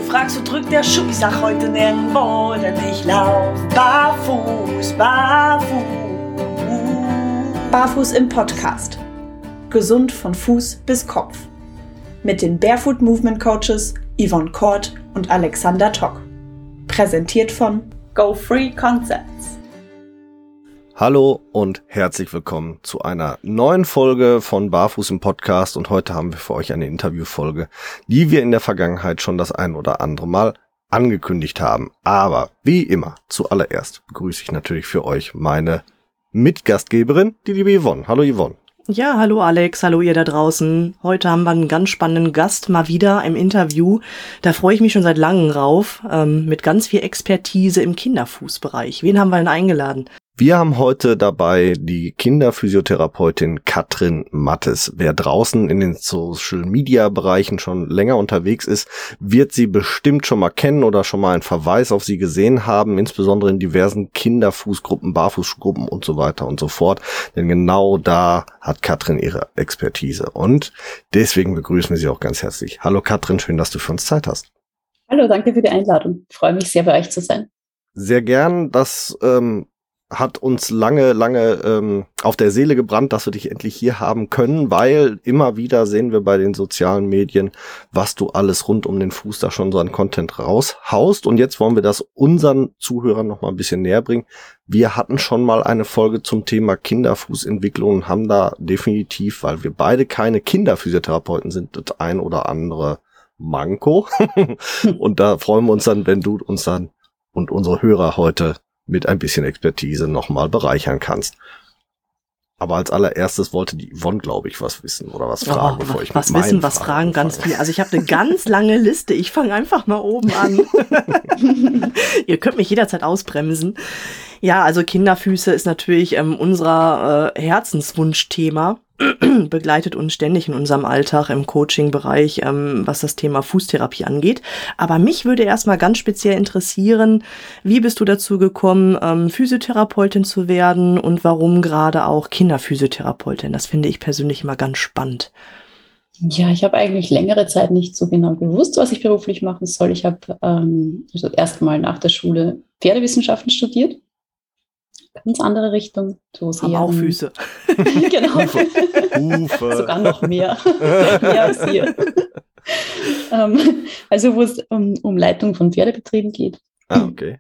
fragst, wo drückt der Schuh? Ich sag heute nirgendwo, denn ich lauf barfuß, barfuß. Barfuß im Podcast. Gesund von Fuß bis Kopf. Mit den Barefoot Movement Coaches Yvonne Kort und Alexander Tock. Präsentiert von Go Free Concepts. Hallo und herzlich willkommen zu einer neuen Folge von Barfuß im Podcast, und heute haben wir für euch eine Interviewfolge, die wir in der Vergangenheit schon das ein oder andere Mal angekündigt haben. Aber wie immer, zuallererst begrüße ich natürlich für euch meine Mitgastgeberin, die liebe Yvonne. Hallo Yvonne. Ja, hallo Alex, hallo ihr da draußen. Heute haben wir einen ganz spannenden Gast mal wieder im Interview. Da freue ich mich schon seit langem drauf, mit ganz viel Expertise im Kinderfußbereich. Wen haben wir denn eingeladen? Wir haben heute dabei die Kinderphysiotherapeutin Katrin Mattes. Wer draußen in den Social-Media-Bereichen schon länger unterwegs ist, wird sie bestimmt schon mal kennen oder schon mal einen Verweis auf sie gesehen haben, insbesondere in diversen Kinderfußgruppen, Barfußgruppen und so weiter und so fort. Denn genau da hat Katrin ihre Expertise. Und deswegen begrüßen wir sie auch ganz herzlich. Hallo Katrin, schön, dass du für uns Zeit hast. Hallo, danke für die Einladung. Ich freue mich sehr, bei euch zu sein. Sehr gern, das hat uns lange auf der Seele gebrannt, dass wir dich endlich hier haben können, weil immer wieder sehen wir bei den sozialen Medien, was du alles rund um den Fuß da schon so an Content raushaust, und jetzt wollen wir das unseren Zuhörern noch mal ein bisschen näher bringen. Wir hatten schon mal eine Folge zum Thema Kinderfußentwicklung und haben da definitiv, weil wir beide keine Kinderphysiotherapeuten sind, das ein oder andere Manko. Und da freuen wir uns dann, wenn du uns dann und unsere Hörer heute mit ein bisschen Expertise nochmal bereichern kannst. Aber als allererstes wollte die Yvonne, glaube ich, was wissen oder was fragen, bevor ich was mit meinen wissen, was fragen, ganz viel. Also ich habe eine ganz lange Liste. Ich fange einfach mal oben an. Ihr könnt mich jederzeit ausbremsen. Ja, also Kinderfüße ist natürlich unser Herzenswunschthema. Begleitet uns ständig in unserem Alltag im Coaching-Bereich, was das Thema Fußtherapie angeht. Aber mich würde erstmal ganz speziell interessieren, wie bist du dazu gekommen, Physiotherapeutin zu werden, und warum gerade auch Kinderphysiotherapeutin? Das finde ich persönlich immer ganz spannend. Ja, ich habe eigentlich längere Zeit nicht so genau gewusst, was ich beruflich machen soll. Ich habe also erstmal nach der Schule Pferdewissenschaften studiert. Ganz andere Richtung. So haben auch Füße. Genau. Hufe. Sogar noch mehr. Mehr als hier. Also wo es um Leitung von Pferdebetrieben geht. Ah, okay.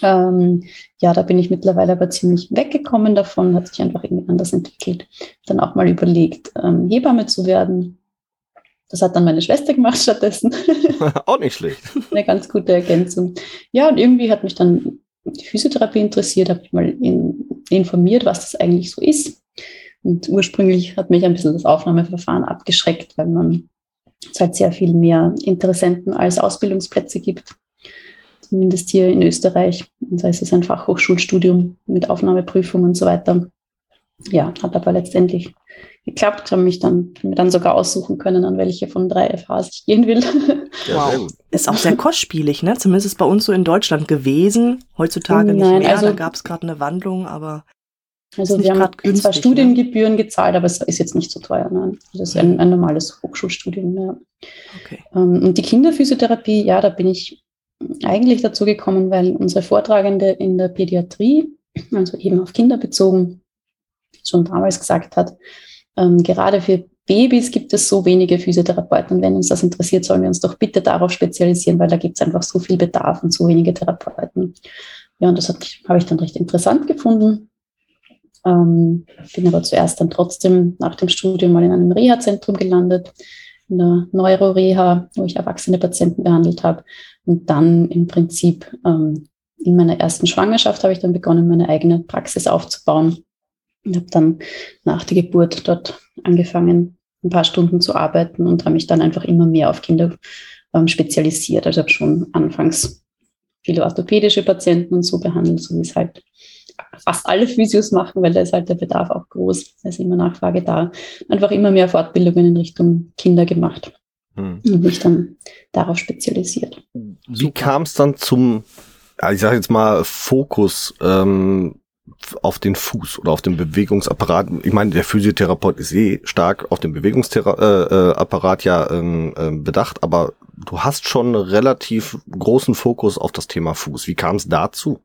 Ja, da bin ich mittlerweile aber ziemlich weggekommen davon, hat sich einfach irgendwie anders entwickelt. Dann auch mal überlegt, Hebamme zu werden. Das hat dann meine Schwester gemacht stattdessen. Auch nicht schlecht. Eine ganz gute Ergänzung. Ja, und irgendwie hat mich dann die Physiotherapie interessiert, habe ich mal informiert, was das eigentlich so ist. Und ursprünglich hat mich ein bisschen das Aufnahmeverfahren abgeschreckt, weil es halt sehr viel mehr Interessenten als Ausbildungsplätze gibt. Zumindest hier in Österreich. Und da ist es ein Fachhochschulstudium mit Aufnahmeprüfung und so weiter. Ja, hat aber letztendlich geklappt, habe mir dann sogar aussuchen können, an welche von 3 FHs ich gehen will. Wow. Ist auch sehr kostspielig, ne? Zumindest ist es bei uns so in Deutschland gewesen. Heutzutage nicht mehr, also, da gab es gerade eine Wandlung, aber also wir haben günstig, zwar Studiengebühren gezahlt, aber es ist jetzt nicht so teuer. Nein. Das ist ein normales Hochschulstudium. Ja. Okay. Und die Kinderphysiotherapie, ja, da bin ich eigentlich dazu gekommen, weil unsere Vortragende in der Pädiatrie, also eben auf Kinder bezogen, schon damals gesagt hat, gerade für Babys gibt es so wenige Physiotherapeuten, und wenn uns das interessiert, sollen wir uns doch bitte darauf spezialisieren, weil da gibt es einfach so viel Bedarf und so wenige Therapeuten. Ja, und das habe ich dann recht interessant gefunden. Bin aber zuerst dann trotzdem nach dem Studium mal in einem Reha-Zentrum gelandet, in der Neuro-Reha, wo ich erwachsene Patienten behandelt habe. Und dann im Prinzip in meiner ersten Schwangerschaft habe ich dann begonnen, meine eigene Praxis aufzubauen. Und habe dann nach der Geburt dort angefangen, ein paar Stunden zu arbeiten, und habe mich dann einfach immer mehr auf Kinder spezialisiert. Also habe schon anfangs viele orthopädische Patienten und so behandelt, so wie es halt fast alle Physios machen, weil da ist halt der Bedarf auch groß. Da ist immer Nachfrage da. Einfach immer mehr Fortbildungen in Richtung Kinder gemacht. Und mich dann darauf spezialisiert. Wie kam es dann zum, ich sage jetzt mal, Fokus auf den Fuß oder auf den Bewegungsapparat? Ich meine, der Physiotherapeut ist stark auf den Bewegungsapparat bedacht, aber du hast schon einen relativ großen Fokus auf das Thema Fuß. Wie kam es dazu?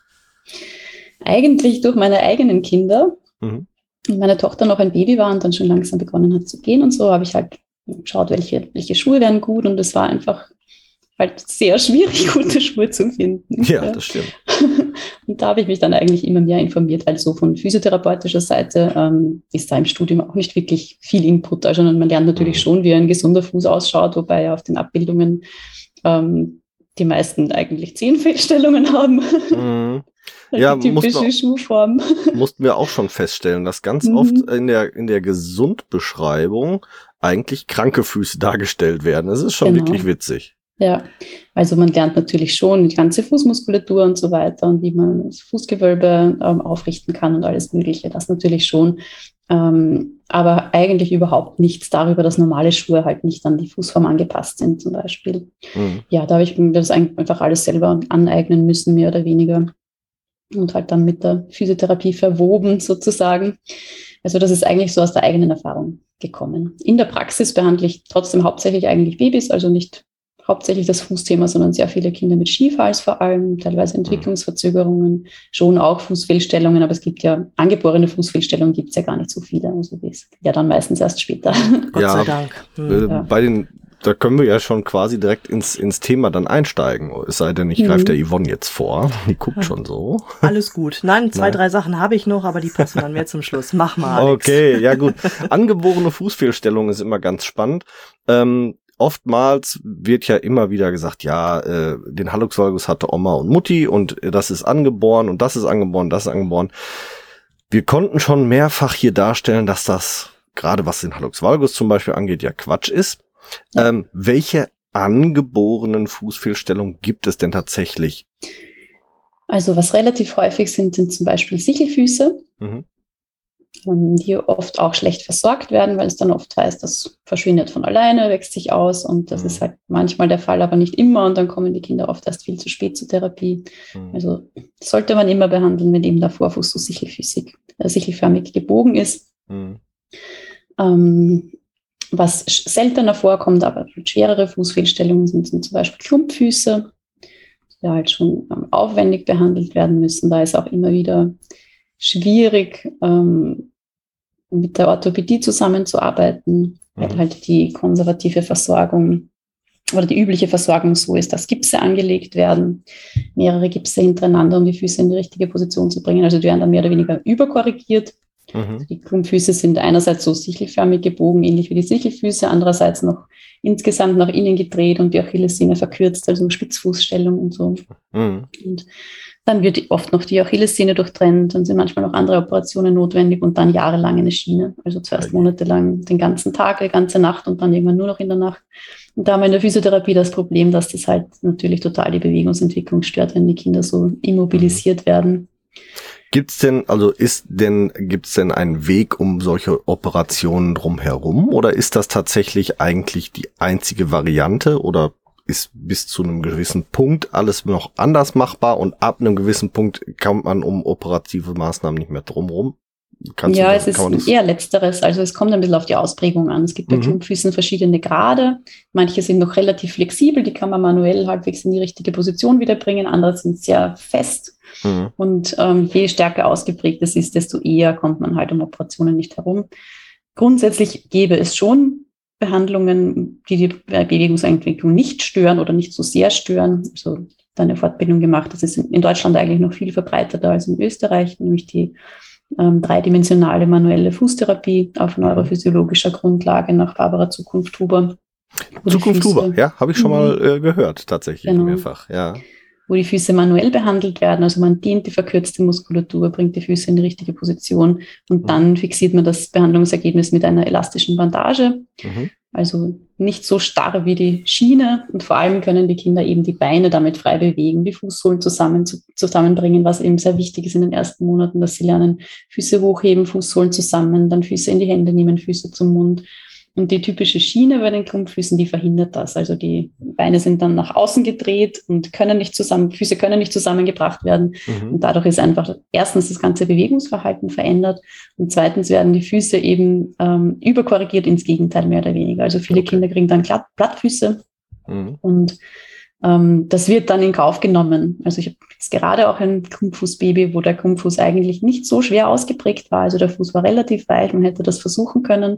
Eigentlich durch meine eigenen Kinder. Mhm. Als meine Tochter noch ein Baby war und dann schon langsam begonnen hat zu gehen und so, habe ich halt geschaut, welche Schuhe wären gut, und es war einfach halt sehr schwierig, gute Schuhe zu finden. Ja, das stimmt. Und da habe ich mich dann eigentlich immer mehr informiert, weil so von physiotherapeutischer Seite ist da im Studium auch nicht wirklich viel Input. Also man lernt natürlich schon, wie ein gesunder Fuß ausschaut, wobei ja auf den Abbildungen die meisten eigentlich 10 Fehlstellungen haben. Mhm. Ja, die typische Schuhform. Mussten wir auch schon feststellen, dass ganz oft in der Gesundbeschreibung eigentlich kranke Füße dargestellt werden. Das ist schon wirklich witzig. Ja, also man lernt natürlich schon die ganze Fußmuskulatur und so weiter und wie man das Fußgewölbe aufrichten kann und alles Mögliche. Das natürlich schon. Aber eigentlich überhaupt nichts darüber, dass normale Schuhe halt nicht an die Fußform angepasst sind zum Beispiel. Mhm. Ja, da habe ich mir das einfach alles selber aneignen müssen, mehr oder weniger. Und halt dann mit der Physiotherapie verwoben sozusagen. Also das ist eigentlich so aus der eigenen Erfahrung gekommen. In der Praxis behandle ich trotzdem hauptsächlich eigentlich Babys, also nicht hauptsächlich das Fußthema, sondern sehr viele Kinder mit Skifalls vor allem, teilweise Entwicklungsverzögerungen, schon auch Fußfehlstellungen, aber es gibt ja angeborene Fußfehlstellungen, gibt es ja gar nicht so viele. Also das ist ja dann meistens erst später. Gott sei Dank. Da können wir ja schon quasi direkt ins Thema dann einsteigen. Es sei denn, ich greife der Yvonne jetzt vor. Die guckt schon so. Alles gut. Nein, 2, 3 Sachen habe ich noch, aber die passen dann mehr zum Schluss. Mach mal, Alex. Okay, ja gut. Angeborene Fußfehlstellung ist immer ganz spannend. Oftmals wird ja immer wieder gesagt, ja, den Hallux valgus hatte Oma und Mutti und das ist angeboren und das ist angeboren, das ist angeboren. Wir konnten schon mehrfach hier darstellen, dass das, gerade was den Hallux valgus zum Beispiel angeht, ja Quatsch ist. Welche angeborenen Fußfehlstellungen gibt es denn tatsächlich? Also was relativ häufig sind zum Beispiel Sichelfüße, die oft auch schlecht versorgt werden, weil es dann oft heißt, das verschwindet von alleine, wächst sich aus, und das ist halt manchmal der Fall, aber nicht immer, und dann kommen die Kinder oft erst viel zu spät zur Therapie. Also sollte man immer behandeln, wenn eben der Vorfuß so sichelförmig gebogen ist. Was seltener vorkommt, aber schwerere Fußfehlstellungen sind zum Beispiel Klumpfüße, die halt schon aufwendig behandelt werden müssen. Da ist auch immer wieder schwierig, mit der Orthopädie zusammenzuarbeiten, weil halt die konservative Versorgung oder die übliche Versorgung so ist, dass Gipse angelegt werden, mehrere Gipse hintereinander, um die Füße in die richtige Position zu bringen. Also die werden dann mehr oder weniger überkorrigiert. Die Klumpfüße sind einerseits so sichelförmig gebogen, ähnlich wie die Sichelfüße, andererseits noch insgesamt nach innen gedreht und die Achillessehne verkürzt, also Spitzfußstellung und so. Und dann wird oft noch die Achillessehne durchtrennt, dann sind manchmal noch andere Operationen notwendig und dann jahrelang eine Schiene, also zuerst monatelang den ganzen Tag, die ganze Nacht und dann irgendwann nur noch in der Nacht. Und da haben wir in der Physiotherapie das Problem, dass das halt natürlich total die Bewegungsentwicklung stört, wenn die Kinder so immobilisiert werden. Gibt's denn einen Weg um solche Operationen drumherum, oder ist das tatsächlich eigentlich die einzige Variante, oder ist bis zu einem gewissen Punkt alles noch anders machbar und ab einem gewissen Punkt kommt man um operative Maßnahmen nicht mehr drumherum? Es ist eher Letzteres. Also es kommt ein bisschen auf die Ausprägung an. Es gibt bei Klumpfüßen verschiedene Grade. Manche sind noch relativ flexibel, die kann man manuell halbwegs in die richtige Position wiederbringen. Andere sind sehr fest. Und je stärker ausgeprägt es ist, desto eher kommt man halt um Operationen nicht herum. Grundsätzlich gäbe es schon Behandlungen, die Bewegungsentwicklung nicht stören oder nicht so sehr stören. Also da eine Fortbildung gemacht. Das ist in Deutschland eigentlich noch viel verbreiteter als in Österreich, nämlich die dreidimensionale manuelle Fußtherapie auf neurophysiologischer Grundlage nach Barbara Zukunft-Huber. Zukunft-Huber, ja, habe ich schon mal gehört, tatsächlich mehrfach, ja. Wo die Füße manuell behandelt werden, also man dehnt die verkürzte Muskulatur, bringt die Füße in die richtige Position und dann fixiert man das Behandlungsergebnis mit einer elastischen Bandage. Also nicht so starr wie die Schiene, und vor allem können die Kinder eben die Beine damit frei bewegen, die Fußsohlen zusammenbringen, was eben sehr wichtig ist in den ersten Monaten, dass sie lernen, Füße hochheben, Fußsohlen zusammen, dann Füße in die Hände nehmen, Füße zum Mund. Und die typische Schiene bei den Klumpfüßen, die verhindert das. Also die Beine sind dann nach außen gedreht und Füße können nicht zusammengebracht werden. Und dadurch ist einfach erstens das ganze Bewegungsverhalten verändert und zweitens werden die Füße eben überkorrigiert ins Gegenteil mehr oder weniger. Also viele Kinder kriegen dann Plattfüße, Und das wird dann in Kauf genommen. Also ich habe jetzt gerade auch ein Klumpfußbaby, wo der Klumpfuß eigentlich nicht so schwer ausgeprägt war. Also der Fuß war relativ weich, man hätte das versuchen können,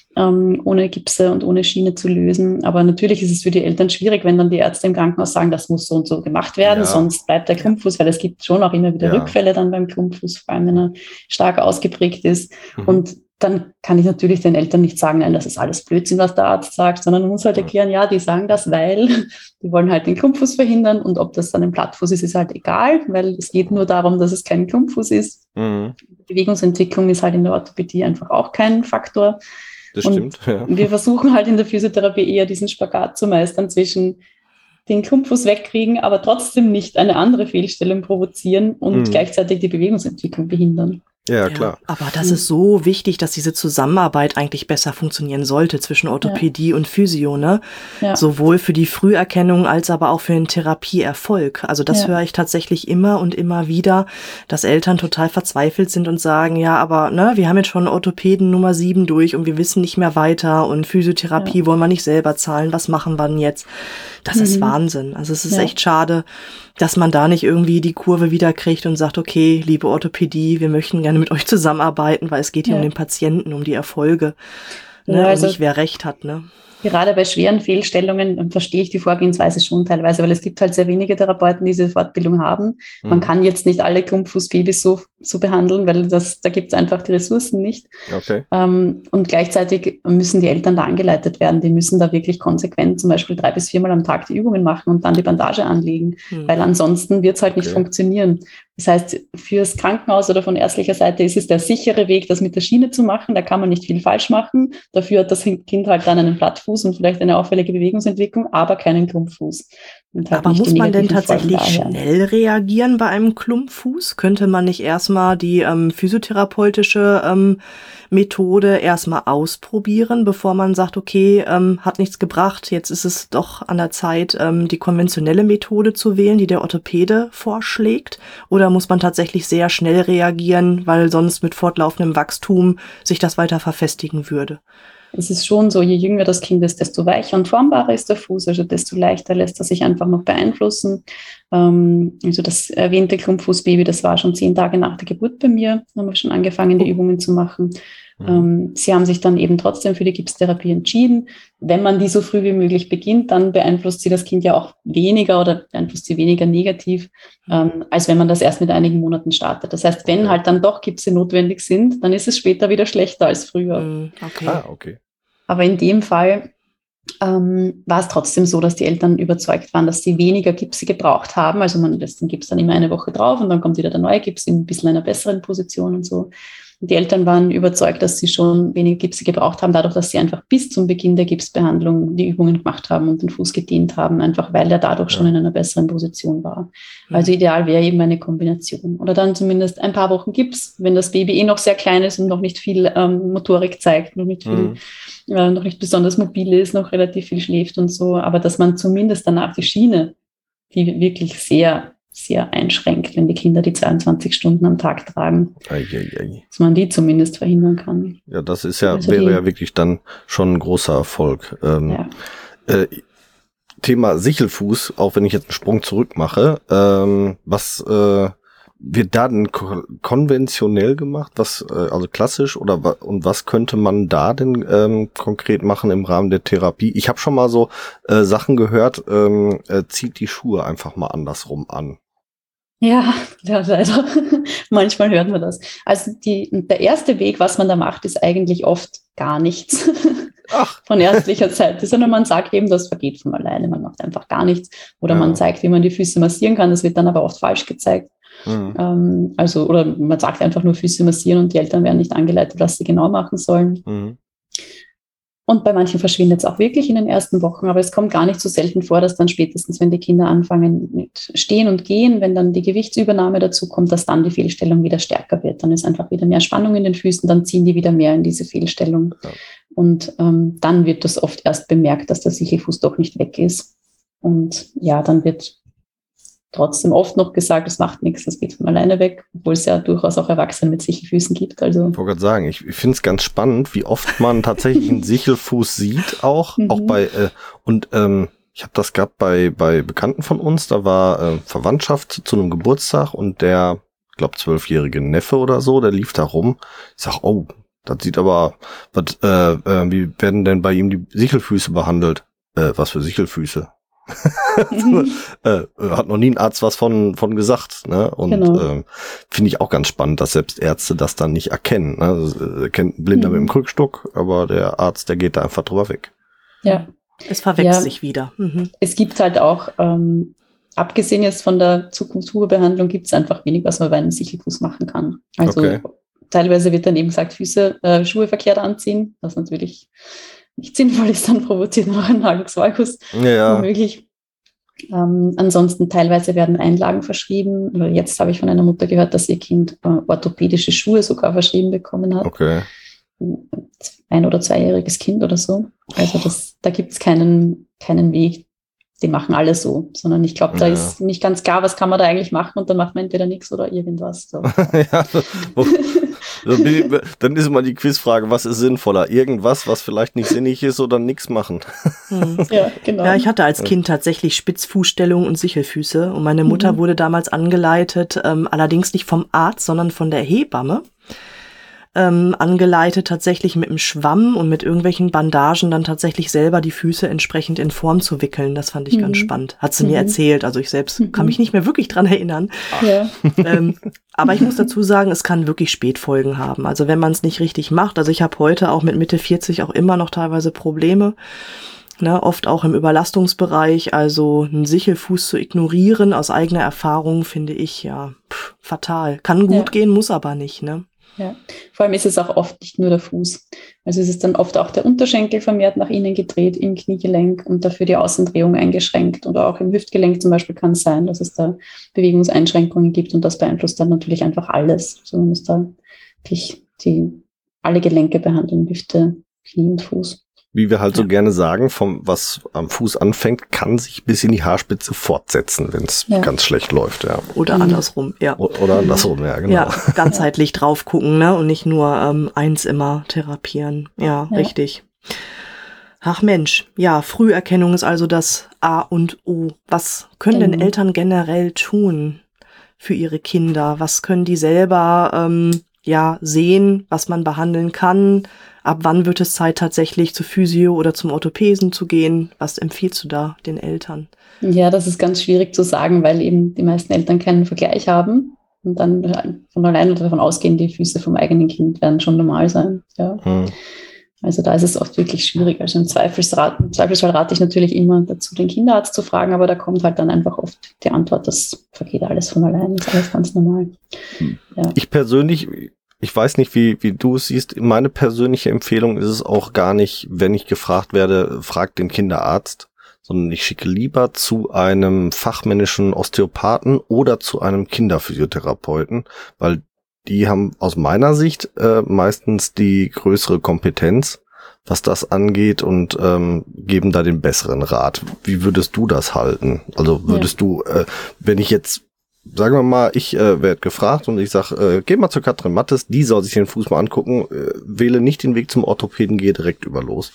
ohne Gipse und ohne Schiene zu lösen. Aber natürlich ist es für die Eltern schwierig, wenn dann die Ärzte im Krankenhaus sagen, das muss so und so gemacht werden, sonst bleibt der Klumpfuß, weil es gibt schon auch immer wieder Rückfälle dann beim Klumpfuß, vor allem wenn er stark ausgeprägt ist. Und dann kann ich natürlich den Eltern nicht sagen, nein, das ist alles Blödsinn, was der Arzt sagt, sondern man muss halt erklären, ja, die sagen das, weil die wollen halt den Klumpfuß verhindern und ob das dann ein Plattfuß ist, ist halt egal, weil es geht nur darum, dass es kein Klumpfuß ist. Bewegungsentwicklung ist halt in der Orthopädie einfach auch kein Faktor. Das stimmt, ja. Wir versuchen halt in der Physiotherapie eher diesen Spagat zu meistern zwischen den Klumpfuß wegkriegen, aber trotzdem nicht eine andere Fehlstellung provozieren und gleichzeitig die Bewegungsentwicklung behindern. Ja, klar. Aber das ist so wichtig, dass diese Zusammenarbeit eigentlich besser funktionieren sollte zwischen Orthopädie und Physio, ne? Ja. Sowohl für die Früherkennung als aber auch für den Therapieerfolg. Also das höre ich tatsächlich immer und immer wieder, dass Eltern total verzweifelt sind und sagen, ja, aber ne, wir haben jetzt schon Orthopäden Nummer 7 durch und wir wissen nicht mehr weiter und Physiotherapie wollen wir nicht selber zahlen, was machen wir denn jetzt? Das ist Wahnsinn. Also es ist echt schade, dass man da nicht irgendwie die Kurve wieder kriegt und sagt, okay, liebe Orthopädie, wir möchten gerne mit euch zusammenarbeiten, weil es geht hier um den Patienten, um die Erfolge, ne, also und nicht wer recht hat, ne? Gerade bei schweren Fehlstellungen verstehe ich die Vorgehensweise schon teilweise, weil es gibt halt sehr wenige Therapeuten, die diese Fortbildung haben. Man kann jetzt nicht alle Klumpfußbabys so behandeln, weil da gibt es einfach die Ressourcen nicht. Okay. Und gleichzeitig müssen die Eltern da angeleitet werden. Die müssen da wirklich konsequent zum Beispiel 3 bis 4 Mal am Tag die Übungen machen und dann die Bandage anlegen, weil ansonsten wird es halt nicht funktionieren. Das heißt, fürs Krankenhaus oder von ärztlicher Seite ist es der sichere Weg, das mit der Schiene zu machen. Da kann man nicht viel falsch machen. Dafür hat das Kind halt dann einen Plattfuß und vielleicht eine auffällige Bewegungsentwicklung, aber keinen Klumpfuß. Halt aber muss man denn tatsächlich schnell reagieren bei einem Klumpfuß? Könnte man nicht erstmal die physiotherapeutische Methode erstmal ausprobieren, bevor man sagt, okay, hat nichts gebracht, jetzt ist es doch an der Zeit, die konventionelle Methode zu wählen, die der Orthopäde vorschlägt? Oder muss man tatsächlich sehr schnell reagieren, weil sonst mit fortlaufendem Wachstum sich das weiter verfestigen würde? Es ist schon so, je jünger das Kind ist, desto weicher und formbarer ist der Fuß, also desto leichter lässt er sich einfach noch beeinflussen. Also das erwähnte Klumpfußbaby, das war schon 10 Tage nach der Geburt bei mir, haben wir schon angefangen, die Übungen zu machen. Sie haben sich dann eben trotzdem für die Gipstherapie entschieden. Wenn man die so früh wie möglich beginnt, dann beeinflusst sie das Kind ja auch weniger oder beeinflusst sie weniger negativ, als wenn man das erst mit einigen Monaten startet. Das heißt, wenn halt dann doch Gipse notwendig sind, dann ist es später wieder schlechter als früher. Okay. Aber in dem Fall war es trotzdem so, dass die Eltern überzeugt waren, dass sie weniger Gipse gebraucht haben. Also man lässt den Gips dann immer eine Woche drauf und dann kommt wieder der neue Gips in ein bisschen einer besseren Position und so. Die Eltern waren überzeugt, dass sie schon weniger Gipse gebraucht haben, dadurch, dass sie einfach bis zum Beginn der Gipsbehandlung die Übungen gemacht haben und den Fuß gedehnt haben, einfach weil er dadurch schon in einer besseren Position war. Also ideal wäre eben eine Kombination. Oder dann zumindest ein paar Wochen Gips, wenn das Baby noch sehr klein ist und noch nicht viel Motorik zeigt, noch nicht besonders mobil ist, noch relativ viel schläft und so, aber dass man zumindest danach die Schiene, die wirklich sehr sehr einschränkt, wenn die Kinder die 22 Stunden am Tag tragen. Dass man die zumindest verhindern kann. Ja, das ist ja, also wäre ja wirklich dann schon ein großer Erfolg. Thema Sichelfuß, auch wenn ich jetzt einen Sprung zurück mache, was wird da denn konventionell gemacht, also klassisch und was könnte man da denn konkret machen im Rahmen der Therapie? Ich habe schon mal so Sachen gehört, zieht die Schuhe einfach mal andersrum an. Ja, leider. Manchmal hört man das. Also der erste Weg, was man da macht, ist eigentlich oft gar nichts. Von ärztlicher Seite, sondern man sagt eben, das vergeht von alleine, man macht einfach gar nichts. Oder man zeigt, wie man die Füße massieren kann, das wird dann aber oft falsch gezeigt. Oder man sagt einfach nur Füße massieren und die Eltern werden nicht angeleitet, was sie genau machen sollen. Und bei manchen verschwindet es auch wirklich in den ersten Wochen, aber es kommt gar nicht so selten vor, dass dann spätestens, wenn die Kinder anfangen mit Stehen und Gehen, wenn dann die Gewichtsübernahme dazu kommt, dass dann die Fehlstellung wieder stärker wird. Dann ist einfach wieder mehr Spannung in den Füßen, dann ziehen die wieder mehr in diese Fehlstellung. Ja. Und dann wird das oft erst bemerkt, dass der Sichelfuß doch nicht weg ist. Und ja, dann wird trotzdem oft noch gesagt, es macht nichts, das geht von alleine weg, obwohl es ja durchaus auch Erwachsene mit Sichelfüßen gibt. Also. Ich wollte gerade sagen, ich finde es ganz spannend, wie oft man tatsächlich einen Sichelfuß sieht, auch bei Ich habe das gehabt bei Bekannten von uns, da war Verwandtschaft zu einem Geburtstag und der, ich glaube 12-jährige Neffe oder so, der lief da rum. Ich sag, oh, das sieht aber, wie werden denn bei ihm die Sichelfüße behandelt? Was für Sichelfüße? Hat noch nie ein Arzt was von gesagt, ne? Und Genau. finde ich auch ganz spannend, dass selbst Ärzte das dann nicht erkennen. Ne? Also, kennt ein Blinder mit dem Krückstock, aber der Arzt, der geht da einfach drüber weg. Ja. Es verwechselt sich wieder. Mhm. Es gibt halt auch, abgesehen jetzt von der Zukunftshuberbehandlung, gibt es einfach wenig, was man bei einem Sichelfuß machen kann. Also teilweise wird dann eben gesagt, Schuhe verkehrt anziehen, was natürlich nicht sinnvoll ist, dann provoziert noch einen Hallux valgus. Ja. Womöglich. Ansonsten teilweise werden Einlagen verschrieben. Oder jetzt habe ich von einer Mutter gehört, dass ihr Kind orthopädische Schuhe sogar verschrieben bekommen hat. Okay. 1- oder 2-jähriges Kind oder so. Also da gibt es keinen Weg, die machen alle so, sondern ich glaube, da ist nicht ganz klar, was kann man da eigentlich machen und dann macht man entweder nichts oder irgendwas. So. Ja, dann ist immer die Quizfrage, was ist sinnvoller? Irgendwas, was vielleicht nicht sinnig ist oder nichts machen. Ja, genau. Ja, ich hatte als Kind tatsächlich Spitzfußstellung und Sichelfüße und meine Mutter wurde damals angeleitet, allerdings nicht vom Arzt, sondern von der Hebamme. Angeleitet tatsächlich mit einem Schwamm und mit irgendwelchen Bandagen dann tatsächlich selber die Füße entsprechend in Form zu wickeln. Das fand ich ganz spannend. Hat sie mir erzählt, also ich selbst kann mich nicht mehr wirklich dran erinnern. Ja. Aber ich muss dazu sagen, es kann wirklich Spätfolgen haben. Also wenn man es nicht richtig macht, also ich habe heute auch mit Mitte 40 auch immer noch teilweise Probleme, ne, oft auch im Überlastungsbereich, also einen Sichelfuß zu ignorieren aus eigener Erfahrung finde ich fatal. Kann gut gehen, muss aber nicht, ne? Ja, vor allem ist es auch oft nicht nur der Fuß. Also es ist dann oft auch der Unterschenkel vermehrt nach innen gedreht im Kniegelenk und dafür die Außendrehung eingeschränkt. Oder auch im Hüftgelenk zum Beispiel kann es sein, dass es da Bewegungseinschränkungen gibt und das beeinflusst dann natürlich einfach alles. Also man muss da wirklich alle Gelenke behandeln, Hüfte, Knie und Fuß. Wie wir halt so gerne sagen, was am Fuß anfängt, kann sich bis in die Haarspitze fortsetzen, wenn es ganz schlecht läuft, ja. Oder andersrum, ja. Oder andersrum, ja, genau. Ja, ganzheitlich drauf gucken, ne? Und nicht nur eins immer therapieren. Ja, richtig. Ach Mensch, ja, Früherkennung ist also das A und O. Was können denn Eltern generell tun für ihre Kinder? Was können die selber sehen, was man behandeln kann? Ab wann wird es Zeit, tatsächlich zur Physio oder zum Orthopäden zu gehen? Was empfiehlst du da den Eltern? Ja, das ist ganz schwierig zu sagen, weil eben die meisten Eltern keinen Vergleich haben und dann von alleine davon ausgehen, die Füße vom eigenen Kind werden schon normal sein. Ja. Also da ist es oft wirklich schwierig. Also im Zweifelsfall rate ich natürlich immer dazu, den Kinderarzt zu fragen, aber da kommt halt dann einfach oft die Antwort, das vergeht alles von alleine, ist alles ganz normal. Ja. Ich persönlich, ich weiß nicht, wie du es siehst, meine persönliche Empfehlung ist es auch gar nicht, wenn ich gefragt werde, frag den Kinderarzt, sondern ich schicke lieber zu einem fachmännischen Osteopathen oder zu einem Kinderphysiotherapeuten, weil die haben aus meiner Sicht meistens die größere Kompetenz, was das angeht und geben da den besseren Rat. Wie würdest du das halten? Also würdest du, wenn ich jetzt, sagen wir mal, ich werde gefragt und ich sage, geh mal zu Katrin Mattes, die soll sich den Fuß mal angucken, wähle nicht den Weg zum Orthopäden, gehe direkt über los.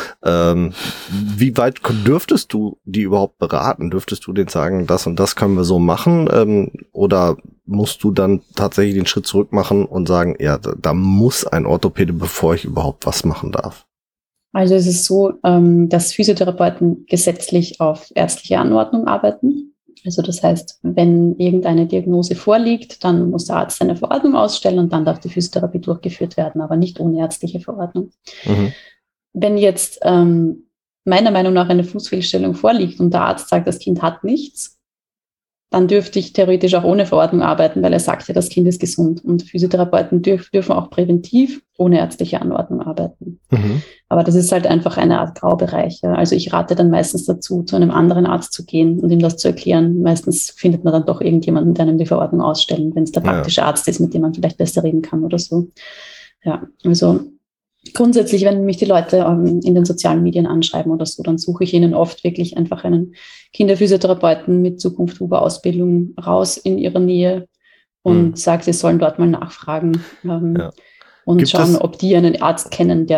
Wie weit dürftest du die überhaupt beraten? Dürftest du denen sagen, das und das können wir so machen? Oder musst du dann tatsächlich den Schritt zurück machen und sagen, ja, da muss ein Orthopäde, bevor ich überhaupt was machen darf? Also es ist so, dass Physiotherapeuten gesetzlich auf ärztliche Anordnung arbeiten. Also das heißt, wenn irgendeine Diagnose vorliegt, dann muss der Arzt eine Verordnung ausstellen und dann darf die Physiotherapie durchgeführt werden, aber nicht ohne ärztliche Verordnung. Wenn jetzt meiner Meinung nach eine Fußfehlstellung vorliegt und der Arzt sagt, das Kind hat nichts, dann dürfte ich theoretisch auch ohne Verordnung arbeiten, weil er sagt ja, das Kind ist gesund. Und Physiotherapeuten dürfen auch präventiv ohne ärztliche Anordnung arbeiten. Aber das ist halt einfach eine Art Graubereich. Ja. Also ich rate dann meistens dazu, zu einem anderen Arzt zu gehen und ihm das zu erklären. Meistens findet man dann doch irgendjemanden, der einem die Verordnung ausstellt, wenn es der praktische Arzt ist, mit dem man vielleicht besser reden kann oder so. Ja, also grundsätzlich, wenn mich die Leute in den sozialen Medien anschreiben oder so, dann suche ich ihnen oft wirklich einfach einen Kinderphysiotherapeuten mit Zukunft-Huber-Ausbildung raus in ihrer Nähe und sage, sie sollen dort mal nachfragen und Gibt schauen, ob die einen Arzt kennen, der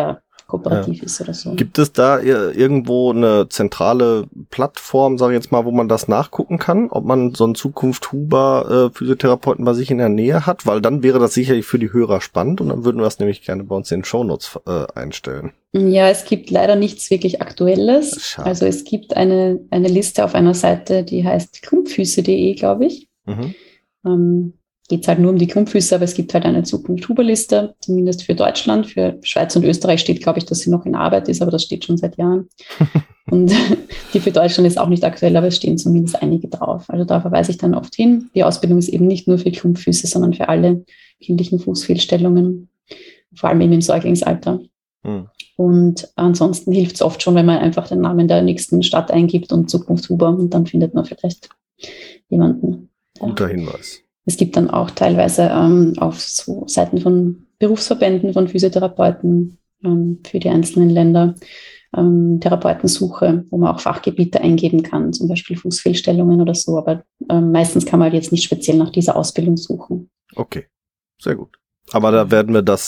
kooperativ ist oder so. Gibt es da irgendwo eine zentrale Plattform, sage ich jetzt mal, wo man das nachgucken kann, ob man so einen Zukunft-Huber-Physiotherapeuten bei sich in der Nähe hat? Weil dann wäre das sicherlich für die Hörer spannend und dann würden wir das nämlich gerne bei uns in den Shownotes einstellen. Ja, es gibt leider nichts wirklich Aktuelles. Schade. Also es gibt eine Liste auf einer Seite, die heißt klumpfüße.de, glaube ich. Geht es halt nur um die Klumpfüße, aber es gibt halt eine Zukunft-Huber-Liste, zumindest für Deutschland. Für Schweiz und Österreich steht, glaube ich, dass sie noch in Arbeit ist, aber das steht schon seit Jahren. Und die für Deutschland ist auch nicht aktuell, aber es stehen zumindest einige drauf. Also da verweise ich dann oft hin. Die Ausbildung ist eben nicht nur für Klumpfüße, sondern für alle kindlichen Fußfehlstellungen, vor allem eben im Säuglingsalter. Und ansonsten hilft es oft schon, wenn man einfach den Namen der nächsten Stadt eingibt und Zukunft Huber und dann findet man vielleicht jemanden. Guter Hinweis. Es gibt dann auch teilweise auf so Seiten von Berufsverbänden, von Physiotherapeuten für die einzelnen Länder Therapeutensuche, wo man auch Fachgebiete eingeben kann, zum Beispiel Fußfehlstellungen oder so. Aber meistens kann man halt jetzt nicht speziell nach dieser Ausbildung suchen. Okay, sehr gut. Aber da werden wir das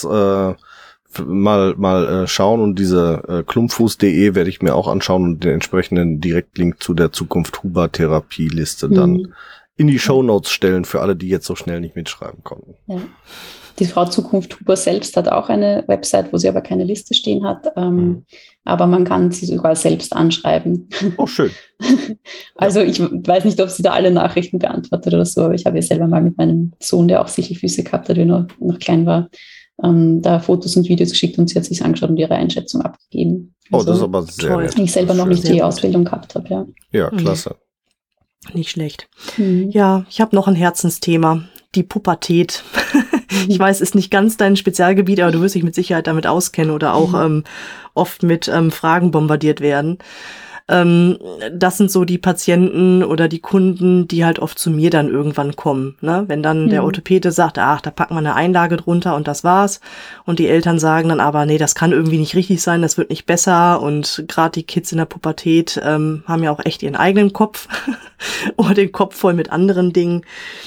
mal schauen und diese klumpfuß.de werde ich mir auch anschauen und den entsprechenden Direktlink zu der Zukunft-Huber-Therapieliste dann in die Shownotes stellen für alle, die jetzt so schnell nicht mitschreiben konnten. Ja. Die Frau Zukunft Huber selbst hat auch eine Website, wo sie aber keine Liste stehen hat. Aber man kann sie sogar selbst anschreiben. Oh, schön. Also ich weiß nicht, ob sie da alle Nachrichten beantwortet oder so, aber ich habe ja selber mal mit meinem Sohn, der auch Sichelfüße gehabt hat, wie er noch klein war, da Fotos und Videos geschickt und sie hat sich angeschaut und ihre Einschätzung abgegeben. Also, das ist aber sehr nett. Ich selber noch nicht die Ausbildung gehabt habe, ja. Ja, klasse. Nicht schlecht. Ja, ich habe noch ein Herzensthema, die Pubertät. Ich weiß, ist nicht ganz dein Spezialgebiet, aber du wirst dich mit Sicherheit damit auskennen oder auch oft mit Fragen bombardiert werden. Das sind so die Patienten oder die Kunden, die halt oft zu mir dann irgendwann kommen. Ne? Wenn dann der Orthopäde sagt, ach, da packen wir eine Einlage drunter und das war's. Und die Eltern sagen dann aber, nee, das kann irgendwie nicht richtig sein, das wird nicht besser. Und gerade die Kids in der Pubertät haben ja auch echt ihren eigenen Kopf oder den Kopf voll mit anderen Dingen.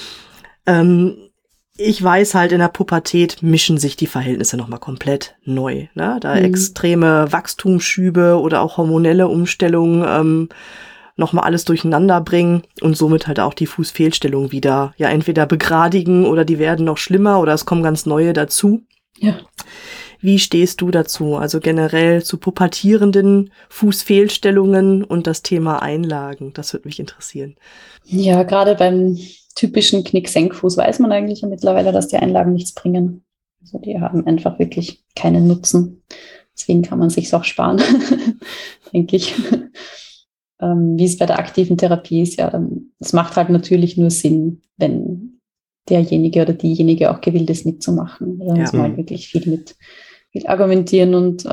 Ich weiß halt, in der Pubertät mischen sich die Verhältnisse nochmal komplett neu. Ne? Da extreme Wachstumsschübe oder auch hormonelle Umstellungen nochmal alles durcheinander bringen und somit halt auch die Fußfehlstellungen wieder ja entweder begradigen oder die werden noch schlimmer oder es kommen ganz neue dazu. Ja. Wie stehst du dazu? Also generell zu pubertierenden Fußfehlstellungen und das Thema Einlagen. Das würde mich interessieren. Ja, gerade beim typischen Knick-Senkfuß weiß man eigentlich ja mittlerweile, dass die Einlagen nichts bringen. Also die haben einfach wirklich keinen Nutzen. Deswegen kann man es sich auch sparen, denke ich. Wie es bei der aktiven Therapie ist, ja, es macht halt natürlich nur Sinn, wenn derjenige oder diejenige auch gewillt ist, mitzumachen. Da muss man halt wirklich viel mit argumentieren und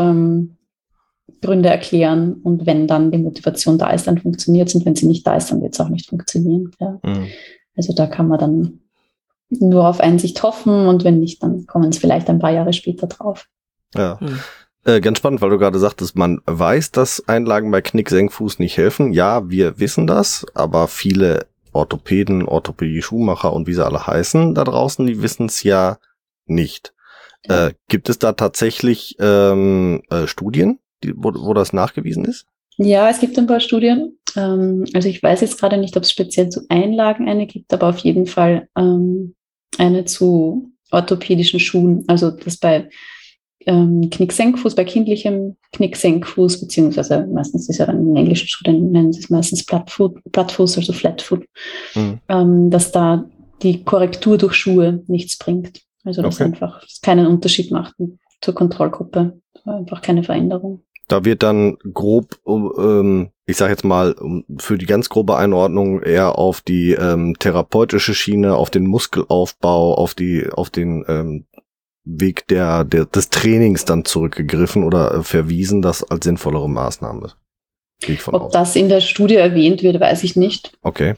Gründe erklären. Und wenn dann die Motivation da ist, dann funktioniert es. Und wenn sie nicht da ist, dann wird es auch nicht funktionieren. Ja. Also da kann man dann nur auf Einsicht hoffen und wenn nicht, dann kommen es vielleicht ein paar Jahre später drauf. Ja, ganz spannend, weil du gerade sagtest, man weiß, dass Einlagen bei Knick-Senkfuß nicht helfen. Ja, wir wissen das, aber viele Orthopäden, Orthopädie-Schuhmacher und wie sie alle heißen da draußen, die wissen es ja nicht. Ja. Gibt es da tatsächlich Studien, wo das nachgewiesen ist? Ja, es gibt ein paar Studien. Also ich weiß jetzt gerade nicht, ob es speziell zu Einlagen eine gibt, aber auf jeden Fall eine zu orthopädischen Schuhen. Also das bei Knick-Senkfuß, bei kindlichem Knick-Senkfuß, beziehungsweise meistens ist ja dann in englischen Studien nennen sie es meistens Plattfuß, also Flatfoot, dass da die Korrektur durch Schuhe nichts bringt. Also dass einfach keinen Unterschied macht zur Kontrollgruppe. Einfach keine Veränderung. Da wird dann grob, ich sage jetzt mal, für die ganz grobe Einordnung eher auf die therapeutische Schiene, auf den Muskelaufbau, auf den Weg des Trainings dann zurückgegriffen oder verwiesen, das als sinnvollere Maßnahme. Gehe ich von aus. Ob das in der Studie erwähnt wird, weiß ich nicht. Okay.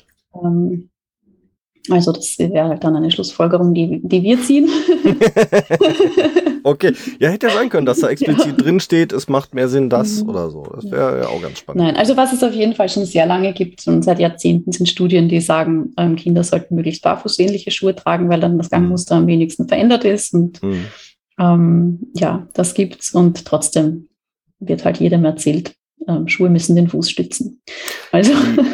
Also das wäre halt dann eine Schlussfolgerung, die wir ziehen. Okay, ja, hätte ja sein können, dass da explizit drin steht, es macht mehr Sinn, das oder so. Das wäre ja auch ganz spannend. Nein, also was es auf jeden Fall schon sehr lange gibt und seit Jahrzehnten sind Studien, die sagen, Kinder sollten möglichst barfußähnliche Schuhe tragen, weil dann das Gangmuster am wenigsten verändert ist. Und ja, das gibt's und trotzdem wird halt jedem erzählt, Schuhe müssen den Fuß stützen. Also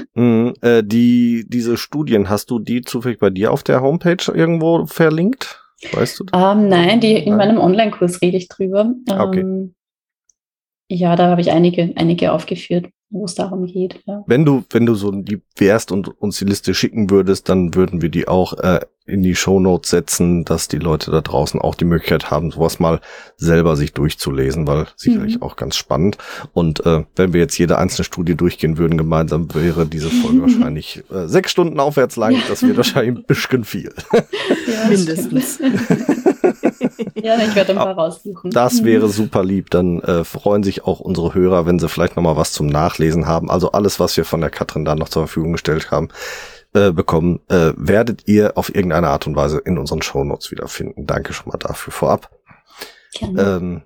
diese Studien, hast du die zufällig bei dir auf der Homepage irgendwo verlinkt? Weißt du das? Nein, in meinem Online-Kurs rede ich drüber. Okay. Ja, da habe ich einige aufgeführt, wo es darum geht. Ja. Wenn du so lieb wärst und uns die Liste schicken würdest, dann würden wir die auch in die Shownotes setzen, dass die Leute da draußen auch die Möglichkeit haben, sowas mal selber sich durchzulesen, weil sicherlich auch ganz spannend. Und wenn wir jetzt jede einzelne Studie durchgehen würden gemeinsam, wäre diese Folge wahrscheinlich 6 Stunden aufwärts lang. Das wird wahrscheinlich ein bisschen viel. Ja, mindestens. Ja, ich werde ein paar raussuchen. Das wäre super lieb. Dann freuen sich auch unsere Hörer, wenn sie vielleicht nochmal was zum Nachlesen haben. Also alles, was wir von der Katrin da noch zur Verfügung gestellt haben, bekommen, werdet ihr auf irgendeine Art und Weise in unseren Shownotes wiederfinden. Danke schon mal dafür vorab. Gerne.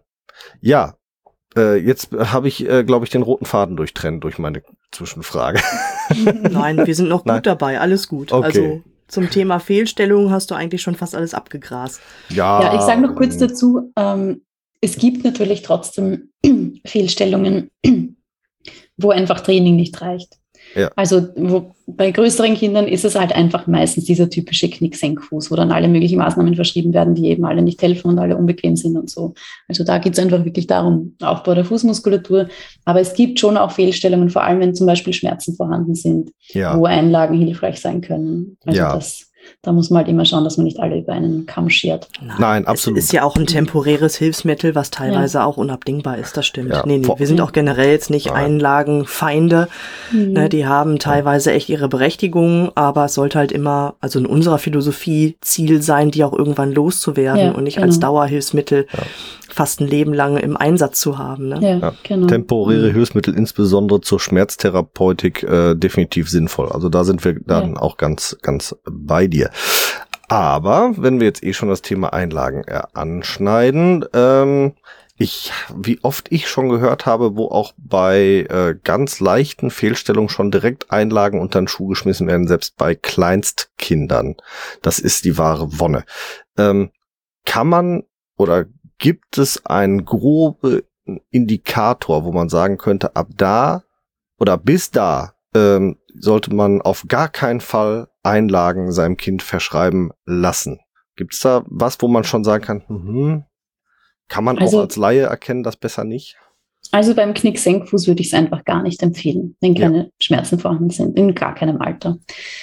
Jetzt habe ich, glaube ich, den roten Faden durchtrennt durch meine Zwischenfrage. Nein, wir sind noch gut dabei, alles gut. Okay. Also zum Thema Fehlstellungen hast du eigentlich schon fast alles abgegrast. Ja, ich sage noch kurz dazu, es gibt natürlich trotzdem Fehlstellungen, wo einfach Training nicht reicht. Ja. Also bei größeren Kindern ist es halt einfach meistens dieser typische Knick-Senkfuß, wo dann alle möglichen Maßnahmen verschrieben werden, die eben alle nicht helfen und alle unbequem sind und so. Also da geht es einfach wirklich darum, Aufbau der Fußmuskulatur. Aber es gibt schon auch Fehlstellungen, vor allem wenn zum Beispiel Schmerzen vorhanden sind, wo Einlagen hilfreich sein können. Also da muss man halt immer schauen, dass man nicht alle über einen Kamm schert. Nein, absolut. Es ist ja auch ein temporäres Hilfsmittel, was teilweise auch unabdingbar ist, das stimmt. Ja. Nee, wir sind auch generell jetzt nicht Einlagenfeinde. Ne, die haben teilweise echt ihre Berechtigung, aber es sollte halt immer, also in unserer Philosophie, Ziel sein, die auch irgendwann loszuwerden und nicht als Dauerhilfsmittel fast ein Leben lang im Einsatz zu haben. Ne? Ja, genau. Temporäre Hilfsmittel, insbesondere zur Schmerztherapeutik, definitiv sinnvoll. Also da sind wir dann auch ganz, ganz bei dir. Aber wenn wir jetzt schon das Thema Einlagen anschneiden, wie oft ich schon gehört habe, wo auch bei ganz leichten Fehlstellungen schon direkt Einlagen unter den Schuh geschmissen werden, selbst bei Kleinstkindern. Das ist die wahre Wonne. Kann man oder gibt es einen groben Indikator, wo man sagen könnte, ab da oder bis da sollte man auf gar keinen Fall Einlagen seinem Kind verschreiben lassen? Gibt es da was, wo man schon sagen kann, kann man auch als Laie erkennen, das besser nicht? Also beim Knick-Senkfuß würde ich es einfach gar nicht empfehlen, wenn keine Schmerzen vorhanden sind, in gar keinem Alter.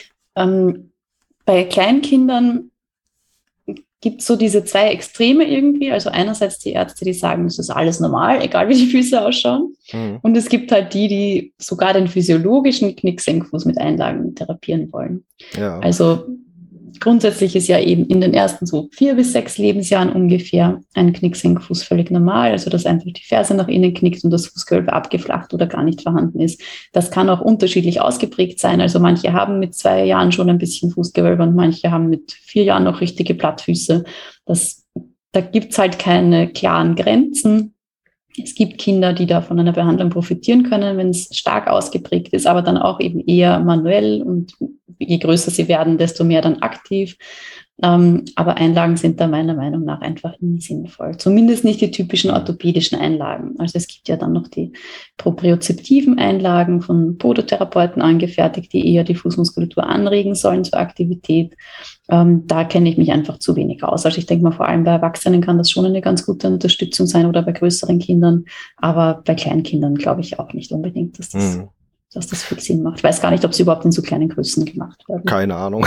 Bei Kleinkindern gibt es so diese zwei Extreme irgendwie. Also einerseits die Ärzte, die sagen, es ist alles normal, egal wie die Füße ausschauen. Und es gibt halt die sogar den physiologischen Knick-Senkfuß mit Einlagen therapieren wollen. Ja. Also grundsätzlich ist ja eben in den ersten so 4 bis 6 Lebensjahren ungefähr ein Knick-Senkfuß völlig normal, also dass einfach die Ferse nach innen knickt und das Fußgewölbe abgeflacht oder gar nicht vorhanden ist. Das kann auch unterschiedlich ausgeprägt sein, also manche haben mit 2 Jahren schon ein bisschen Fußgewölbe und manche haben mit 4 Jahren noch richtige Plattfüße. Da gibt es halt keine klaren Grenzen. Es gibt Kinder, die da von einer Behandlung profitieren können, wenn es stark ausgeprägt ist, aber dann auch eben eher manuell und je größer sie werden, desto mehr dann aktiv. Aber Einlagen sind da meiner Meinung nach einfach nie sinnvoll. Zumindest nicht die typischen orthopädischen Einlagen. Also es gibt ja dann noch die propriozeptiven Einlagen von Podotherapeuten angefertigt, die eher die Fußmuskulatur anregen sollen zur Aktivität. Da kenne ich mich einfach zu wenig aus. Also ich denke mal, vor allem bei Erwachsenen kann das schon eine ganz gute Unterstützung sein oder bei größeren Kindern. Aber bei Kleinkindern glaube ich auch nicht unbedingt, dass das viel Sinn macht. Ich weiß gar nicht, ob sie überhaupt in so kleinen Größen gemacht werden. Keine Ahnung.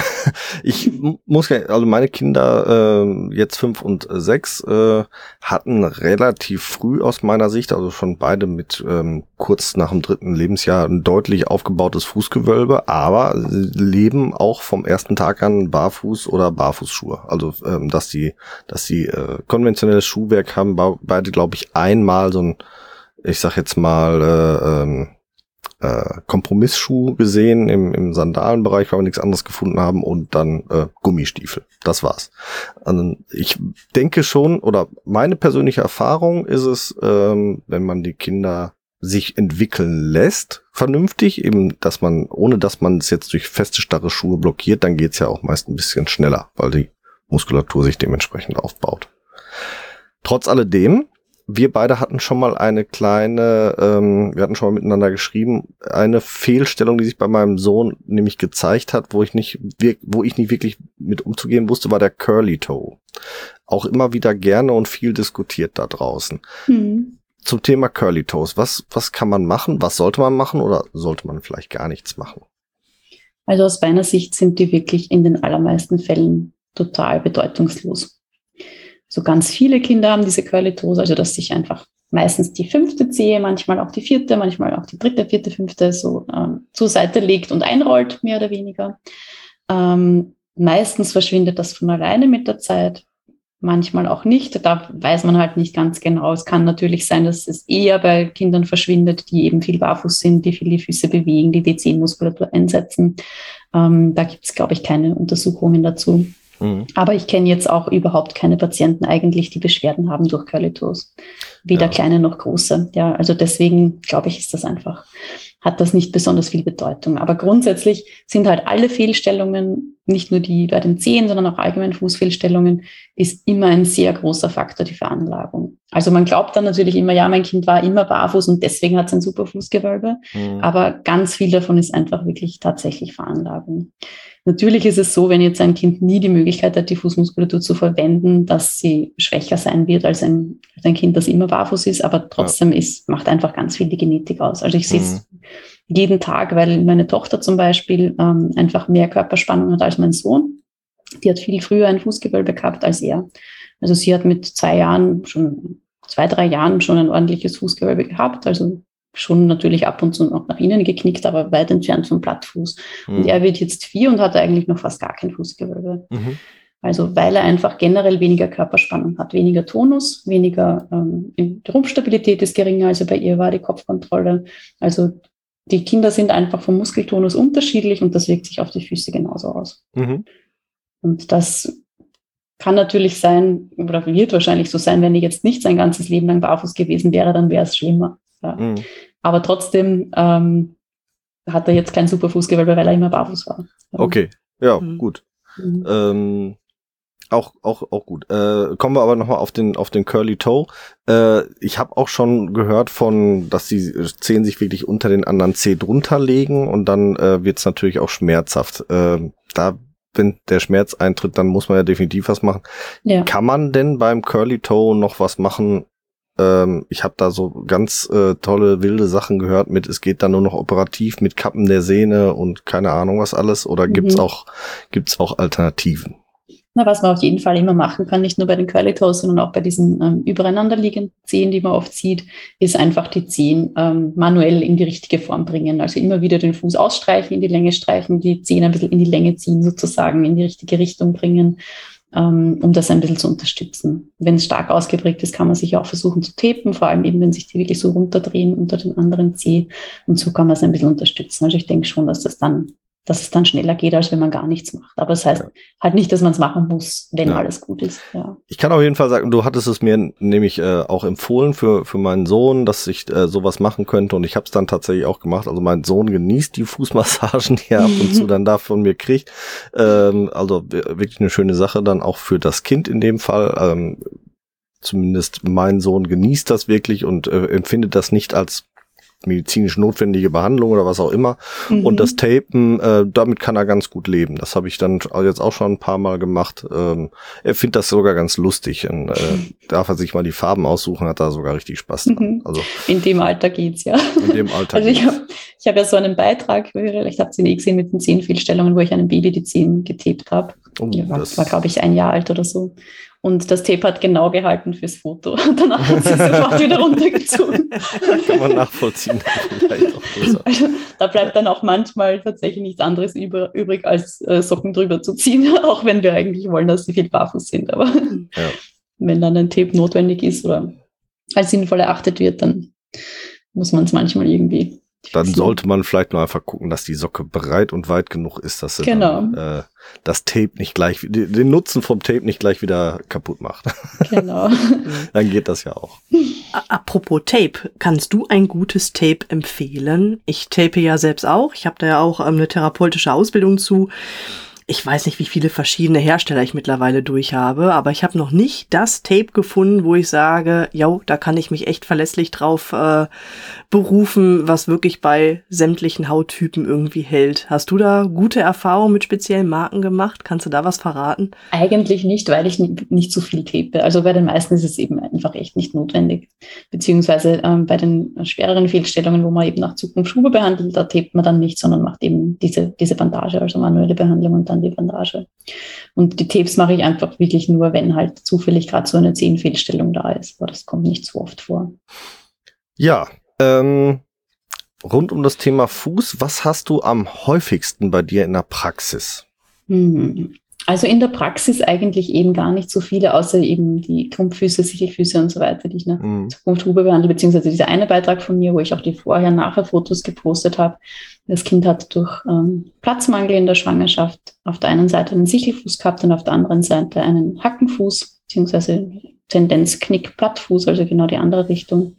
Also meine Kinder, jetzt 5 und 6, hatten relativ früh aus meiner Sicht, also schon beide mit kurz nach dem 3. Lebensjahr ein deutlich aufgebautes Fußgewölbe, aber leben auch vom ersten Tag an barfuß oder Barfußschuhe. Also dass die konventionelles Schuhwerk haben, beide glaube ich einmal so ein, ich sag jetzt mal Kompromissschuh gesehen im Sandalenbereich, weil wir nichts anderes gefunden haben, und dann Gummistiefel. Das war's. Also ich denke schon, oder meine persönliche Erfahrung ist es, wenn man die Kinder sich entwickeln lässt, vernünftig, eben, dass man, ohne dass man es jetzt durch feste, starre Schuhe blockiert, dann geht's ja auch meist ein bisschen schneller, weil die Muskulatur sich dementsprechend aufbaut. Trotz alledem, wir beide hatten schon mal eine kleine, wir hatten schon mal miteinander geschrieben, eine Fehlstellung, die sich bei meinem Sohn nämlich gezeigt hat, wo ich nicht wirklich mit umzugehen wusste, war der Curly Toe. Auch immer wieder gerne und viel diskutiert da draußen. Zum Thema Curly Toes, was kann man machen, was sollte man machen oder sollte man vielleicht gar nichts machen? Also aus meiner Sicht sind die wirklich in den allermeisten Fällen total bedeutungslos. So ganz viele Kinder haben diese Curly Toes, also dass sich einfach meistens die 5. Zehe, manchmal auch die 4., manchmal auch die 3., 4., 5. so zur Seite legt und einrollt, mehr oder weniger. Meistens verschwindet das von alleine mit der Zeit, manchmal auch nicht. Da weiß man halt nicht ganz genau. Es kann natürlich sein, dass es eher bei Kindern verschwindet, die eben viel barfuß sind, die viel die Füße bewegen, die Zehenmuskulatur einsetzen. Da gibt es, glaube ich, keine Untersuchungen dazu. Aber ich kenne jetzt auch überhaupt keine Patienten eigentlich, die Beschwerden haben durch Curly Toes. Weder kleine noch große. Ja, also deswegen glaube ich, hat das nicht besonders viel Bedeutung. Aber grundsätzlich sind halt alle Fehlstellungen, nicht nur die bei den Zehen, sondern auch allgemein Fußfehlstellungen, ist immer ein sehr großer Faktor, die Veranlagung. Also man glaubt dann natürlich immer, ja, mein Kind war immer barfuß und deswegen hat es ein super Fußgewölbe. Aber ganz viel davon ist einfach wirklich tatsächlich Veranlagung. Natürlich ist es so, wenn jetzt ein Kind nie die Möglichkeit hat, die Fußmuskulatur zu verwenden, dass sie schwächer sein wird als ein Kind, das immer barfuß ist, aber trotzdem macht einfach ganz viel die Genetik aus. Also ich sehe es jeden Tag, weil meine Tochter zum Beispiel einfach mehr Körperspannung hat als mein Sohn. Die hat viel früher ein Fußgewölbe gehabt als er. Also sie hat mit 2, 3 Jahren schon ein ordentliches Fußgewölbe gehabt, also schon natürlich ab und zu noch nach innen geknickt, aber weit entfernt vom Plattfuß. Und er wird jetzt 4 und hat eigentlich noch fast gar kein Fußgewölbe. Also weil er einfach generell weniger Körperspannung hat, weniger Tonus, weniger die Rumpfstabilität ist geringer, also bei ihr war die Kopfkontrolle. Also die Kinder sind einfach vom Muskeltonus unterschiedlich und das wirkt sich auf die Füße genauso aus. Und das kann natürlich sein, oder wird wahrscheinlich so sein, wenn er jetzt nicht sein ganzes Leben lang barfuß gewesen wäre, dann wäre es schlimmer. Ja. Aber trotzdem hat er jetzt kein super Fußgewölbe, weil er immer barfuß war. Okay, ja, gut. Auch gut. Kommen wir aber nochmal auf den Curly Toe. Ich habe auch schon gehört dass die Zehen sich wirklich unter den anderen Zeh drunter legen und dann wird's natürlich auch schmerzhaft. Wenn der Schmerz eintritt, dann muss man ja definitiv was machen. Ja. Kann man denn beim Curly Toe noch was machen? Ich habe da so ganz tolle, wilde Sachen gehört es geht dann nur noch operativ mit Kappen der Sehne und keine Ahnung was alles. Oder gibt's auch Alternativen? Na, was man auf jeden Fall immer machen kann, nicht nur bei den Curly Toes, sondern auch bei diesen übereinander liegenden Zehen, die man oft sieht, ist einfach die Zehen manuell in die richtige Form bringen. Also immer wieder den Fuß ausstreichen, in die Länge streichen, die Zehen ein bisschen in die Länge ziehen, sozusagen in die richtige Richtung bringen, um das ein bisschen zu unterstützen. Wenn es stark ausgeprägt ist, kann man sich auch versuchen zu tapen, vor allem eben, wenn sich die wirklich so runterdrehen unter den anderen Zeh. Und so kann man es ein bisschen unterstützen. Also ich denke schon, dass es dann schneller geht, als wenn man gar nichts macht. Aber es heißt halt nicht, dass man es machen muss, wenn alles gut ist. Ja. Ich kann auf jeden Fall sagen, du hattest es mir nämlich auch empfohlen für meinen Sohn, dass ich sowas machen könnte und ich habe es dann tatsächlich auch gemacht. Also mein Sohn genießt die Fußmassagen, die er ab und zu dann da von mir kriegt. Also wirklich eine schöne Sache dann auch für das Kind in dem Fall. Zumindest mein Sohn genießt das wirklich und empfindet das nicht als medizinisch notwendige Behandlung oder was auch immer. Und das Tapen, damit kann er ganz gut leben. Das habe ich dann jetzt auch schon ein paar Mal gemacht. Er findet das sogar ganz lustig. Und, darf er sich mal die Farben aussuchen, hat da sogar richtig Spaß dran. Also, in dem Alter geht's, ja. In dem Alter also ich habe ja so einen Beitrag, vielleicht habt ihr ihn gesehen mit den Zehenfehlstellungen, wo ich einem Baby die Zehen getaped habe. War glaube ich 1 Jahr alt oder so. Und das Tape hat genau gehalten fürs Foto. Und danach hat sie sofort wieder runtergezogen. Kann man nachvollziehen. Also, da bleibt dann auch manchmal tatsächlich nichts anderes übrig, als Socken drüber zu ziehen, auch wenn wir eigentlich wollen, dass sie viel barfuß sind. Aber wenn dann ein Tape notwendig ist oder als sinnvoll erachtet wird, dann muss man es manchmal irgendwie... Dann sollte man vielleicht nur einfach gucken, dass die Socke breit und weit genug ist, dass sie dann, das Tape nicht gleich, den Nutzen vom Tape nicht gleich wieder kaputt macht. Genau. Dann geht das ja auch. Apropos Tape, kannst du ein gutes Tape empfehlen? Ich tape ja selbst auch. Ich habe da ja auch eine therapeutische Ausbildung zu. Ich weiß nicht, wie viele verschiedene Hersteller ich mittlerweile durch habe, aber ich habe noch nicht das Tape gefunden, wo ich sage, ja, da kann ich mich echt verlässlich drauf berufen, was wirklich bei sämtlichen Hauttypen irgendwie hält. Hast du da gute Erfahrungen mit speziellen Marken gemacht? Kannst du da was verraten? Eigentlich nicht, weil ich nicht so viel tape. Also bei den meisten ist es eben einfach echt nicht notwendig. Beziehungsweise bei den schwereren Fehlstellungen, wo man eben nach Zukunftsschube behandelt, da tapet man dann nicht, sondern macht eben diese Bandage, also manuelle Behandlung und dann die Bandage. Und die Tapes mache ich einfach wirklich nur, wenn halt zufällig gerade so eine Zehenfehlstellung da ist. Aber das kommt nicht so oft vor. Ja, rund um das Thema Fuß, was hast du am häufigsten bei dir in der Praxis? Also in der Praxis eigentlich eben gar nicht so viele, außer eben die Krumpffüße, Sichelfüße und so weiter, die ich nach Zukunftsschube behandle, beziehungsweise dieser eine Beitrag von mir, wo ich auch die Vorher-Nachher-Fotos gepostet habe. Das Kind hat durch Platzmangel in der Schwangerschaft auf der einen Seite einen Sichelfuß gehabt und auf der anderen Seite einen Hackenfuß, beziehungsweise Tendenz Knick-Plattfuß, also genau die andere Richtung.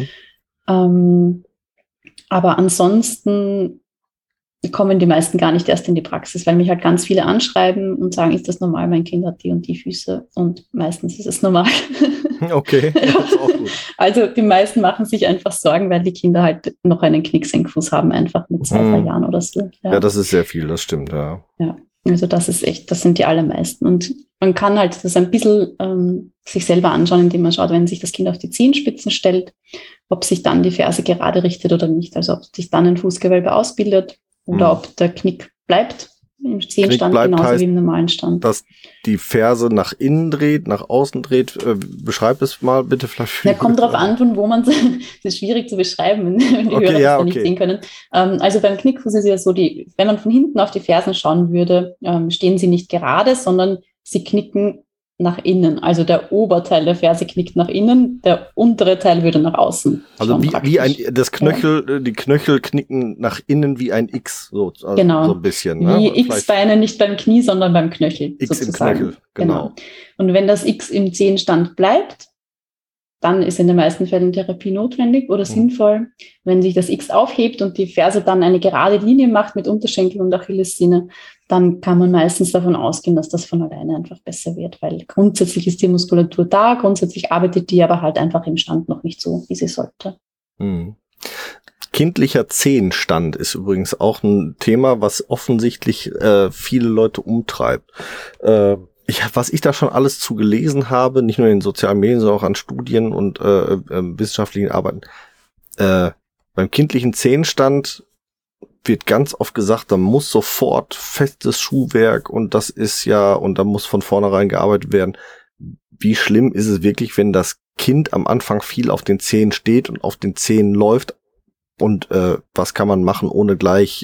Aber ansonsten kommen die meisten gar nicht erst in die Praxis, weil mich halt ganz viele anschreiben und sagen, ist das normal, mein Kind hat die und die Füße, und meistens ist es normal. Okay, das ist auch gut. Also die meisten machen sich einfach Sorgen, weil die Kinder halt noch einen Knicksenkfuß haben, einfach mit 2-3 Jahren oder so. Ja, das ist sehr viel, das stimmt, ja. Ja, also das ist echt, das sind die allermeisten. Und man kann halt das ein bisschen sich selber anschauen, indem man schaut, wenn sich das Kind auf die Zehenspitzen stellt, ob sich dann die Ferse gerade richtet oder nicht, also ob sich dann ein Fußgewölbe ausbildet oder ob der Knick bleibt im Zehenstand, genauso wie im normalen Stand. Dass die Ferse nach innen dreht, nach außen dreht. Beschreib es mal bitte vielleicht. Ja, kommt drauf an, von wo man es ist schwierig zu beschreiben, wenn die Hörer das nicht sehen können. Also beim Knickfuß ist ja so, wenn man von hinten auf die Fersen schauen würde, stehen sie nicht gerade, sondern sie knicken nach innen. Also der Oberteil der Ferse knickt nach innen, der untere Teil würde nach außen. Also wie das Knöchel, die Knöchel knicken nach innen wie ein X, so ein bisschen. Wie X-Beine, nicht beim Knie, sondern beim Knöchel. X sozusagen. im Knöchel, genau. Und wenn das X im Zehenstand bleibt, dann ist in den meisten Fällen Therapie notwendig oder sinnvoll. Wenn sich das X aufhebt und die Ferse dann eine gerade Linie macht mit Unterschenkel und Achillessehne, dann kann man meistens davon ausgehen, dass das von alleine einfach besser wird, weil grundsätzlich ist die Muskulatur da, grundsätzlich arbeitet die aber halt einfach im Stand noch nicht so, wie sie sollte. Kindlicher Zehenstand ist übrigens auch ein Thema, was offensichtlich viele Leute umtreibt. Was ich da schon alles zu gelesen habe, nicht nur in den sozialen Medien, sondern auch an Studien und wissenschaftlichen Arbeiten. Beim kindlichen Zehenstand wird ganz oft gesagt, da muss sofort festes Schuhwerk und das ist und da muss von vornherein gearbeitet werden. Wie schlimm ist es wirklich, wenn das Kind am Anfang viel auf den Zehen steht und auf den Zehen läuft, und was kann man machen, ohne gleich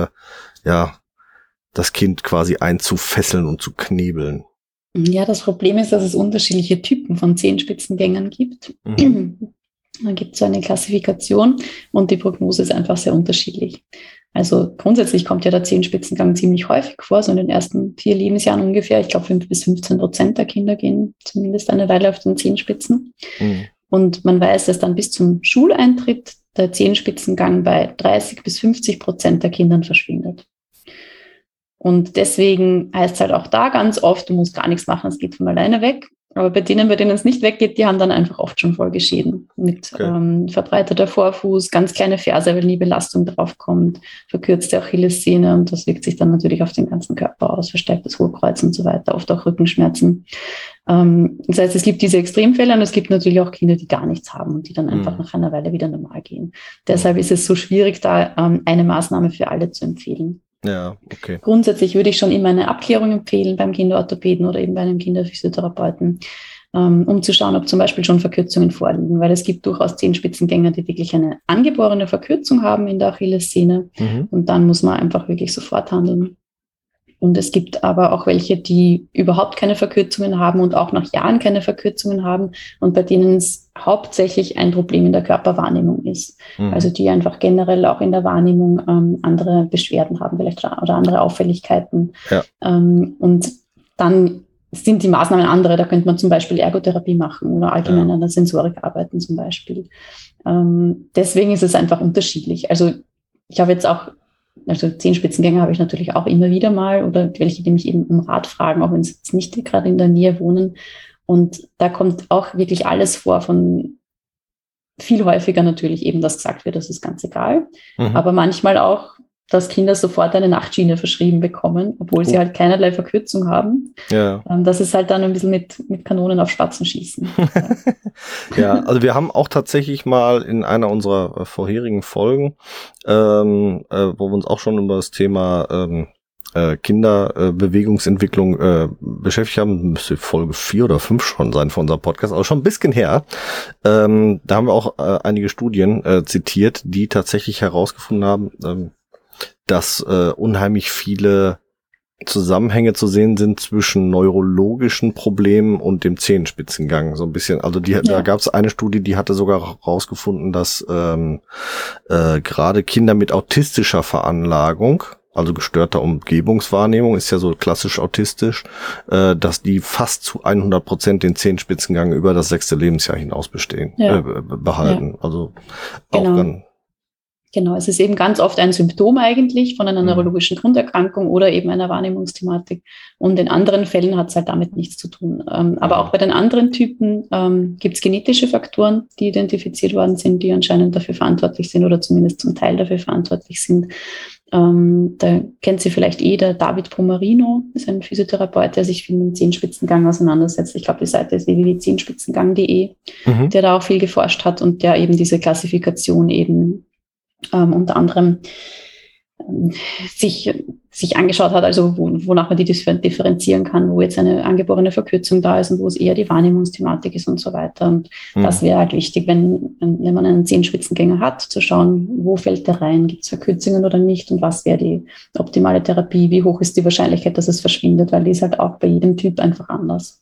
das Kind quasi einzufesseln und zu knebeln? Ja, das Problem ist, dass es unterschiedliche Typen von Zehenspitzengängern gibt. Da gibt es so eine Klassifikation und die Prognose ist einfach sehr unterschiedlich. Also grundsätzlich kommt ja der Zehenspitzengang ziemlich häufig vor, so in den ersten 4 Lebensjahren ungefähr. Ich glaube 5-15% der Kinder gehen zumindest eine Weile auf den Zehenspitzen. Und man weiß, dass dann bis zum Schuleintritt der Zehenspitzengang bei 30-50% der Kindern verschwindet. Und deswegen heißt es halt auch da ganz oft, du musst gar nichts machen, es geht von alleine weg. Aber bei denen es nicht weggeht, die haben dann einfach oft schon Folgeschäden mit verbreiterter Vorfuß, ganz kleine Ferse, weil nie Belastung drauf kommt, verkürzte Achillessehne, und das wirkt sich dann natürlich auf den ganzen Körper aus, verstärktes Hohlkreuz und so weiter, oft auch Rückenschmerzen. Das heißt, es gibt diese Extremfälle und es gibt natürlich auch Kinder, die gar nichts haben und die dann einfach nach einer Weile wieder normal gehen. Deshalb ist es so schwierig, da eine Maßnahme für alle zu empfehlen. Ja, okay. Grundsätzlich würde ich schon immer eine Abklärung empfehlen beim Kinderorthopäden oder eben bei einem Kinderphysiotherapeuten, um zu schauen, ob zum Beispiel schon Verkürzungen vorliegen, weil es gibt durchaus Zehenspitzengänger, die wirklich eine angeborene Verkürzung haben in der Achillessehne, und dann muss man einfach wirklich sofort handeln. Und es gibt aber auch welche, die überhaupt keine Verkürzungen haben und auch nach Jahren keine Verkürzungen haben und bei denen es hauptsächlich ein Problem in der Körperwahrnehmung ist. Also die einfach generell auch in der Wahrnehmung andere Beschwerden haben vielleicht oder andere Auffälligkeiten. Ja. Und dann sind die Maßnahmen andere. Da könnte man zum Beispiel Ergotherapie machen oder allgemein an der Sensorik arbeiten zum Beispiel. Deswegen ist es einfach unterschiedlich. Also ich habe jetzt auch also Zehenspitzengänger habe ich natürlich auch immer wieder mal oder welche, die mich eben um Rat fragen, auch wenn sie jetzt nicht gerade in der Nähe wohnen. Und da kommt auch wirklich alles vor, von viel häufiger natürlich eben, dass gesagt wird, das ist ganz egal. Aber manchmal auch, dass Kinder sofort eine Nachtschiene verschrieben bekommen, obwohl sie halt keinerlei Verkürzung haben. Ja. Das ist halt dann ein bisschen mit Kanonen auf Spatzen schießen. Ja, also wir haben auch tatsächlich mal in einer unserer vorherigen Folgen, wo wir uns auch schon über das Thema Kinderbewegungsentwicklung beschäftigt haben, müsste Folge 4 oder 5 schon sein von unserem Podcast, also schon ein bisschen her. Da haben wir auch einige Studien zitiert, die tatsächlich herausgefunden haben, dass unheimlich viele Zusammenhänge zu sehen sind zwischen neurologischen Problemen und dem Zehenspitzengang. So ein bisschen, also da gab es eine Studie, die hatte sogar herausgefunden, dass gerade Kinder mit autistischer Veranlagung, also gestörter Umgebungswahrnehmung, ist ja so klassisch autistisch, dass die fast zu 100% den Zehenspitzengang über das 6. Lebensjahr hinaus behalten. Ja. Also auch dann. Genau, es ist eben ganz oft ein Symptom eigentlich von einer neurologischen Grunderkrankung oder eben einer Wahrnehmungsthematik. Und in anderen Fällen hat es halt damit nichts zu tun. Aber auch bei den anderen Typen gibt es genetische Faktoren, die identifiziert worden sind, die anscheinend dafür verantwortlich sind oder zumindest zum Teil dafür verantwortlich sind. Da kennt sie vielleicht der David Pomarino, ist ein Physiotherapeut, der sich viel mit dem Zehenspitzengang auseinandersetzt. Ich glaube, die Seite ist www.zehenspitzengang.de, der da auch viel geforscht hat und der eben diese Klassifikation eben unter anderem sich angeschaut hat, also wonach man die differenzieren kann, wo jetzt eine angeborene Verkürzung da ist und wo es eher die Wahrnehmungsthematik ist und so weiter. Und das wäre halt wichtig, wenn man einen Zehenspitzengänger hat, zu schauen, wo fällt der rein, gibt es Verkürzungen oder nicht und was wäre die optimale Therapie, wie hoch ist die Wahrscheinlichkeit, dass es verschwindet, weil die ist halt auch bei jedem Typ einfach anders.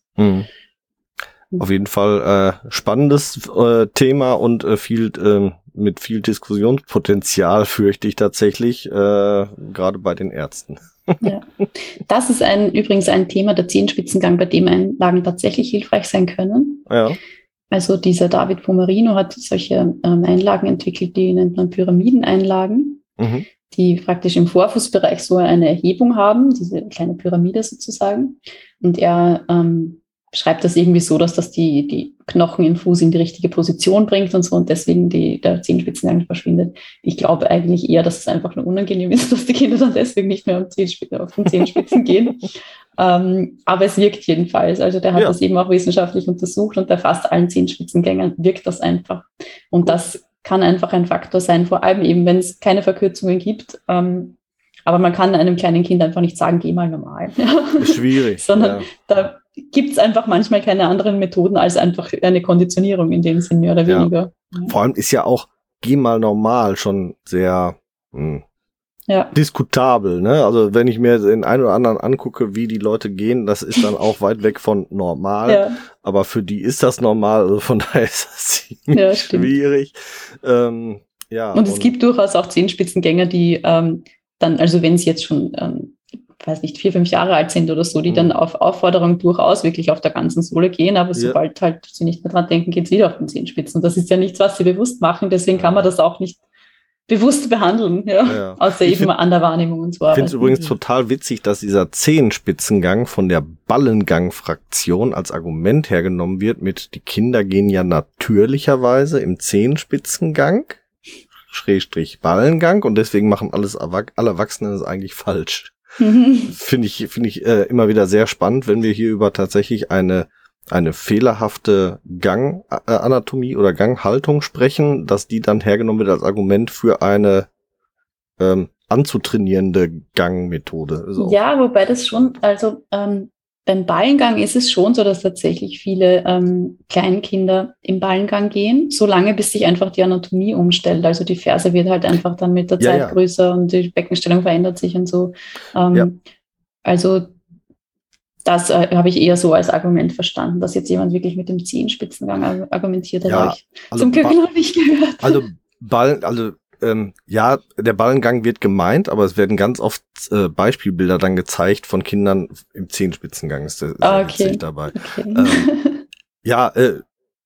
Auf jeden Fall spannendes Thema und mit viel Diskussionspotenzial, fürchte ich tatsächlich, gerade bei den Ärzten. Ja. Das ist übrigens ein Thema, der Zehenspitzengang, bei dem Einlagen tatsächlich hilfreich sein können. Ja. Also dieser David Pomarino hat solche Einlagen entwickelt, die nennt man Pyramideneinlagen, die praktisch im Vorfußbereich so eine Erhebung haben, diese kleine Pyramide sozusagen. Und er beschreibt das irgendwie so, dass das die Knochen im Fuß in die richtige Position bringt und so und deswegen der Zehenspitzengang verschwindet. Ich glaube eigentlich eher, dass es einfach nur unangenehm ist, dass die Kinder dann deswegen nicht mehr auf den Zehenspitzen gehen. Aber es wirkt jedenfalls. Also der hat das eben auch wissenschaftlich untersucht und bei fast allen Zehenspitzengängern wirkt das einfach. Und das kann einfach ein Faktor sein, vor allem eben, wenn es keine Verkürzungen gibt. Aber man kann einem kleinen Kind einfach nicht sagen, geh mal normal. Ist schwierig. Sondern da gibt es einfach manchmal keine anderen Methoden als einfach eine Konditionierung in dem Sinn, mehr oder weniger. Vor allem ist ja auch, geh mal normal, schon sehr diskutabel, ne? Also wenn ich mir den einen oder anderen angucke, wie die Leute gehen, das ist dann auch weit weg von normal. Aber für die ist das normal, also von daher ist das ziemlich schwierig. Und es gibt durchaus auch Zehenspitzengänger, die dann, also wenn sie jetzt schon weiß nicht, 4, 5 Jahre alt sind oder so, die dann auf Aufforderung durchaus wirklich auf der ganzen Sohle gehen, aber sobald halt sie nicht mehr dran denken, geht es wieder auf den Zehenspitzen. Das ist ja nichts, was sie bewusst machen, deswegen kann man das auch nicht bewusst behandeln, außer eben an der Wahrnehmung und so. Ich finde es übrigens total witzig, dass dieser Zehenspitzengang von der Ballengang-Fraktion als Argument hergenommen wird mit, die Kinder gehen ja natürlicherweise im Zehenspitzengang, / Ballengang und deswegen machen alle Erwachsenen es eigentlich falsch. Finde ich immer wieder sehr spannend, wenn wir hier über tatsächlich eine fehlerhafte Ganganatomie oder Ganghaltung sprechen, dass die dann hergenommen wird als Argument für eine anzutrainierende Gangmethode. Also ja, wobei das schon, also beim Ballengang ist es schon so, dass tatsächlich viele Kleinkinder im Ballengang gehen, solange bis sich einfach die Anatomie umstellt. Also die Ferse wird halt einfach dann mit der Zeit größer und die Beckenstellung verändert sich und so. Also das habe ich eher so als Argument verstanden, dass jetzt jemand wirklich mit dem Zehenspitzengang argumentiert hat. Habe ich zum Glück noch nicht gehört. Der Ballengang wird gemeint, aber es werden ganz oft Beispielbilder dann gezeigt von Kindern im Zehenspitzengang. Ist witzig dabei.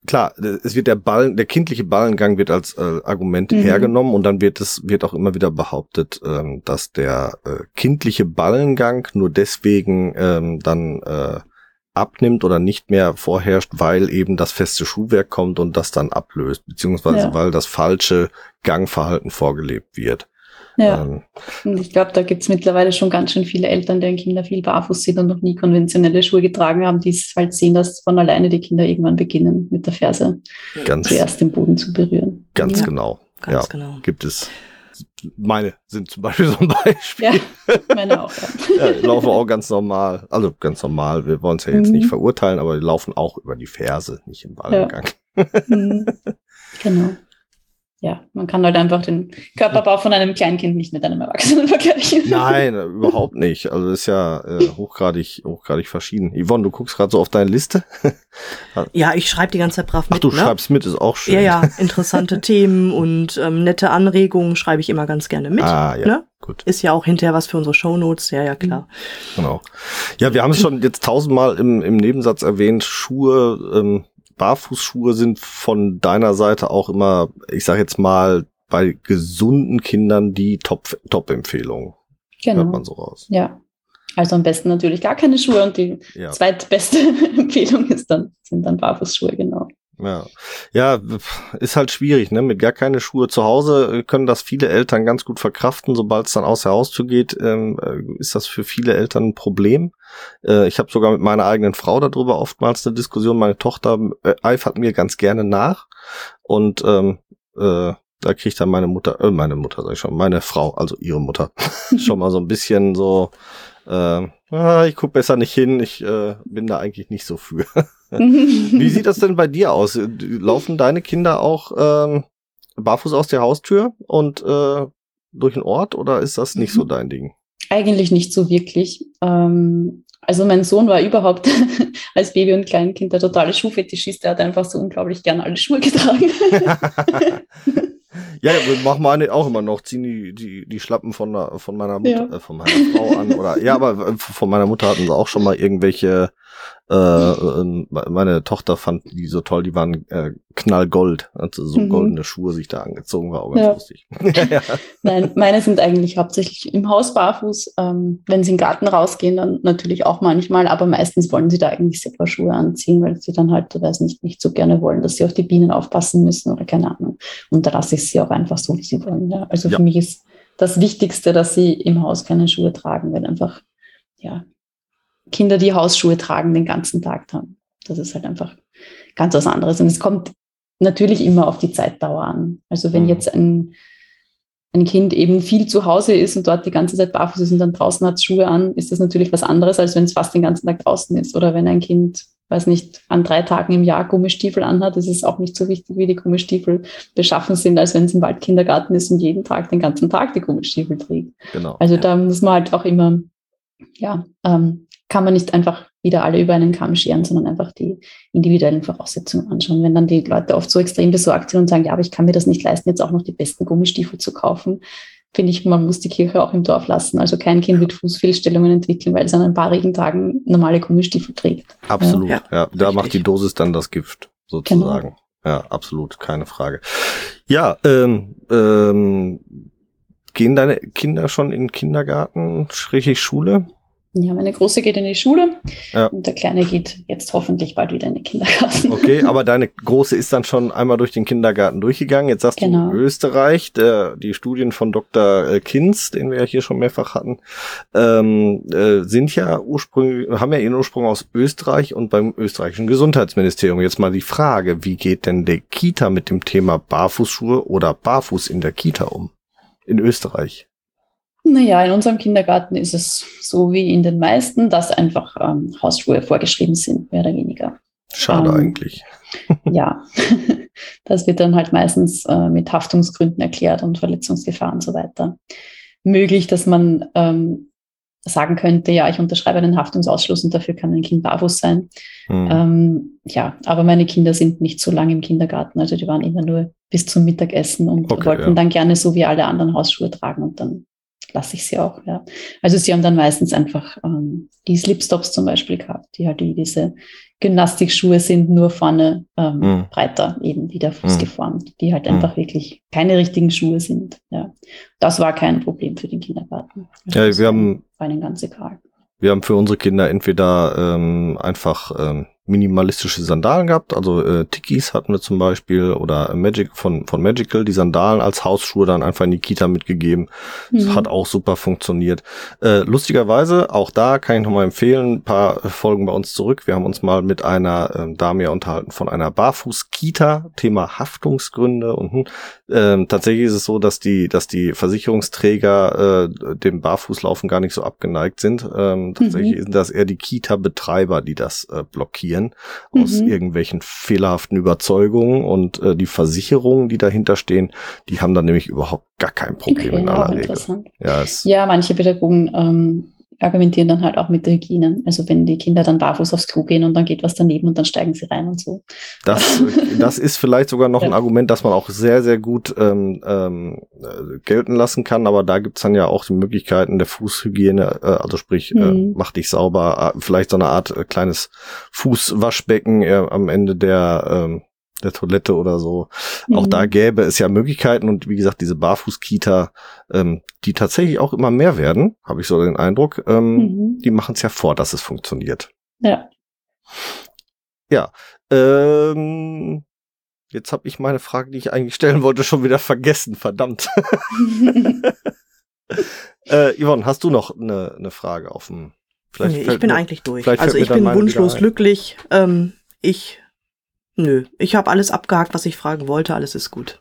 klar, es wird der kindliche Ballengang wird als Argument hergenommen und dann wird auch immer wieder behauptet, dass der kindliche Ballengang nur deswegen dann abnimmt oder nicht mehr vorherrscht, weil eben das feste Schuhwerk kommt und das dann ablöst, beziehungsweise weil das falsche Gangverhalten vorgelebt wird. Ja, und ich glaube, da gibt es mittlerweile schon ganz schön viele Eltern, deren Kinder viel barfuß sind und noch nie konventionelle Schuhe getragen haben, die halt sehen, dass von alleine die Kinder irgendwann beginnen, mit der Ferse zuerst den Boden zu berühren. Ganz genau. Ganz genau. Gibt es. Meine sind zum Beispiel so ein Beispiel. Ja, meine auch. Ja, die laufen auch ganz normal. Also ganz normal. Wir wollen es ja jetzt nicht verurteilen, aber die laufen auch über die Ferse, nicht im Ballengang. Ja. Genau. Ja, man kann halt einfach den Körperbau von einem Kleinkind nicht mit einem Erwachsenen vergleichen. Nein, überhaupt nicht. Also das ist ja hochgradig verschieden. Yvonne, du guckst gerade so auf deine Liste. Ja, ich schreibe die ganze Zeit brav mit. Ach, du schreibst mit, ist auch schön. Ja, interessante Themen und nette Anregungen schreibe ich immer ganz gerne mit. Ah, ja, ne? Gut. Ist ja auch hinterher was für unsere Shownotes. Ja, klar. Genau. Ja, wir haben es schon jetzt 1000-mal im Nebensatz erwähnt, Schuhe, Barfußschuhe sind von deiner Seite auch immer, ich sag jetzt mal, bei gesunden Kindern die Top-Empfehlung. Genau. Hört man so raus. Ja. Also am besten natürlich gar keine Schuhe und die zweitbeste Empfehlung sind dann Barfußschuhe, genau. Ja, ist halt schwierig, ne? Mit gar keine Schuhe zu Hause können das viele Eltern ganz gut verkraften. Sobald es dann aus der Haustür geht, ist das für viele Eltern ein Problem. Ich habe sogar mit meiner eigenen Frau darüber oftmals eine Diskussion. Meine Tochter eifert mir ganz gerne nach und da kriegt dann meine Frau, also ihre Mutter, schon mal so ein bisschen so, ich guck besser nicht hin, ich bin da eigentlich nicht so für. Wie sieht das denn bei dir aus? Laufen deine Kinder auch barfuß aus der Haustür und durch den Ort oder ist das nicht so dein Ding? Eigentlich nicht so wirklich. Also mein Sohn war überhaupt als Baby und Kleinkind der totale Schuhfetischist. Der hat einfach so unglaublich gern alle Schuhe getragen. Ja, wir machen meine auch immer noch, ziehen die Schlappen von meiner Mutter, von meiner Frau an oder aber von meiner Mutter hatten sie auch schon mal irgendwelche. Meine Tochter fand die so toll, die waren knallgold, also so goldene Schuhe sich da angezogen, war auch ganz lustig. Nein, meine sind eigentlich hauptsächlich im Haus barfuß. Wenn sie in den Garten rausgehen, dann natürlich auch manchmal, aber meistens wollen sie da eigentlich selber Schuhe anziehen, weil sie dann halt, nicht so gerne wollen, dass sie auf die Bienen aufpassen müssen oder keine Ahnung. Und da lasse ich sie auch einfach so, wie sie wollen. Ja. Also für mich ist das Wichtigste, dass sie im Haus keine Schuhe tragen, weil einfach, Kinder, die Hausschuhe tragen, den ganzen Tag haben. Das ist halt einfach ganz was anderes. Und es kommt natürlich immer auf die Zeitdauer an. Also wenn jetzt ein Kind eben viel zu Hause ist und dort die ganze Zeit barfuß ist und dann draußen hat Schuhe an, ist das natürlich was anderes, als wenn es fast den ganzen Tag draußen ist. Oder wenn ein Kind, an 3 Tagen im Jahr Gummistiefel anhat, ist es auch nicht so wichtig, wie die Gummistiefel beschaffen sind, als wenn es im Waldkindergarten ist und jeden Tag, den ganzen Tag die Gummistiefel trägt. Genau. Also da muss man halt auch immer, kann man nicht einfach wieder alle über einen Kamm scheren, sondern einfach die individuellen Voraussetzungen anschauen. Wenn dann die Leute oft so extrem besorgt sind und sagen, aber ich kann mir das nicht leisten, jetzt auch noch die besten Gummistiefel zu kaufen, finde ich, man muss die Kirche auch im Dorf lassen. Also kein Kind wird Fußfehlstellungen entwickeln, weil es an ein paar Regentagen normale Gummistiefel trägt. Absolut, da macht die Dosis dann das Gift, sozusagen. Genau. Ja, absolut, keine Frage. Ja, gehen deine Kinder schon in den Kindergarten, Schule? Ja, meine Große geht in die Schule und der Kleine geht jetzt hoffentlich bald wieder in den Kindergarten. Okay, aber deine Große ist dann schon einmal durch den Kindergarten durchgegangen. Jetzt sagst du Österreich, die Studien von Dr. Kinz, den wir ja hier schon mehrfach hatten, sind ja haben ja ihren Ursprung aus Österreich und beim österreichischen Gesundheitsministerium. Jetzt mal die Frage, wie geht denn die Kita mit dem Thema Barfußschuhe oder Barfuß in der Kita um? In Österreich? Naja, in unserem Kindergarten ist es so wie in den meisten, dass einfach Hausschuhe vorgeschrieben sind, mehr oder weniger. Schade eigentlich. Ja, das wird dann halt meistens mit Haftungsgründen erklärt und Verletzungsgefahr und so weiter. Möglich, dass man sagen könnte, ich unterschreibe einen Haftungsausschluss und dafür kann ein Kind barfuß sein. Aber meine Kinder sind nicht so lange im Kindergarten, also die waren immer nur bis zum Mittagessen und wollten dann gerne so wie alle anderen Hausschuhe tragen und dann lasse ich sie auch, ja. Also sie haben dann meistens einfach die Slipstops zum Beispiel gehabt, die halt wie diese Gymnastikschuhe sind, nur vorne breiter, eben wie der Fuß geformt, die halt einfach wirklich keine richtigen Schuhe sind. Ja. Das war kein Problem für den Kindergarten. Also ja, war ihnen ganz egal. Wir haben für unsere Kinder entweder einfach minimalistische Sandalen gehabt, also Tikis hatten wir zum Beispiel oder Magic von Magical, die Sandalen als Hausschuhe dann einfach in die Kita mitgegeben. Das hat auch super funktioniert. Lustigerweise, auch da kann ich nochmal empfehlen, ein paar Folgen bei uns zurück. Wir haben uns mal mit einer Dame ja unterhalten von einer Barfuß-Kita, Thema Haftungsgründe und tatsächlich ist es so, dass die Versicherungsträger dem Barfußlaufen gar nicht so abgeneigt sind. Tatsächlich sind das eher die Kita-Betreiber, die das blockieren aus irgendwelchen fehlerhaften Überzeugungen und die Versicherungen, die dahinter stehen, die haben dann nämlich überhaupt gar kein Problem in aller Regel. Ja, manche Pädagogen argumentieren dann halt auch mit der Hygiene. Also wenn die Kinder dann barfuß aufs Klo gehen und dann geht was daneben und dann steigen sie rein und so. Das ist vielleicht sogar noch ein Argument, das man auch sehr, sehr gut gelten lassen kann, aber da gibt's dann ja auch die Möglichkeiten der Fußhygiene, also sprich, mach dich sauber, vielleicht so eine Art kleines Fußwaschbecken am Ende der Toilette oder so. Auch da gäbe es ja Möglichkeiten und wie gesagt, diese Barfuß-Kita, die tatsächlich auch immer mehr werden, habe ich so den Eindruck, die machen es ja vor, dass es funktioniert. Ja. Ja, jetzt habe ich meine Frage, die ich eigentlich stellen wollte, schon wieder vergessen, verdammt. Yvonne, hast du noch eine Frage auf dem... Nee, ich bin eigentlich durch. Also ich bin wunschlos glücklich. Ich habe alles abgehakt, was ich fragen wollte. Alles ist gut.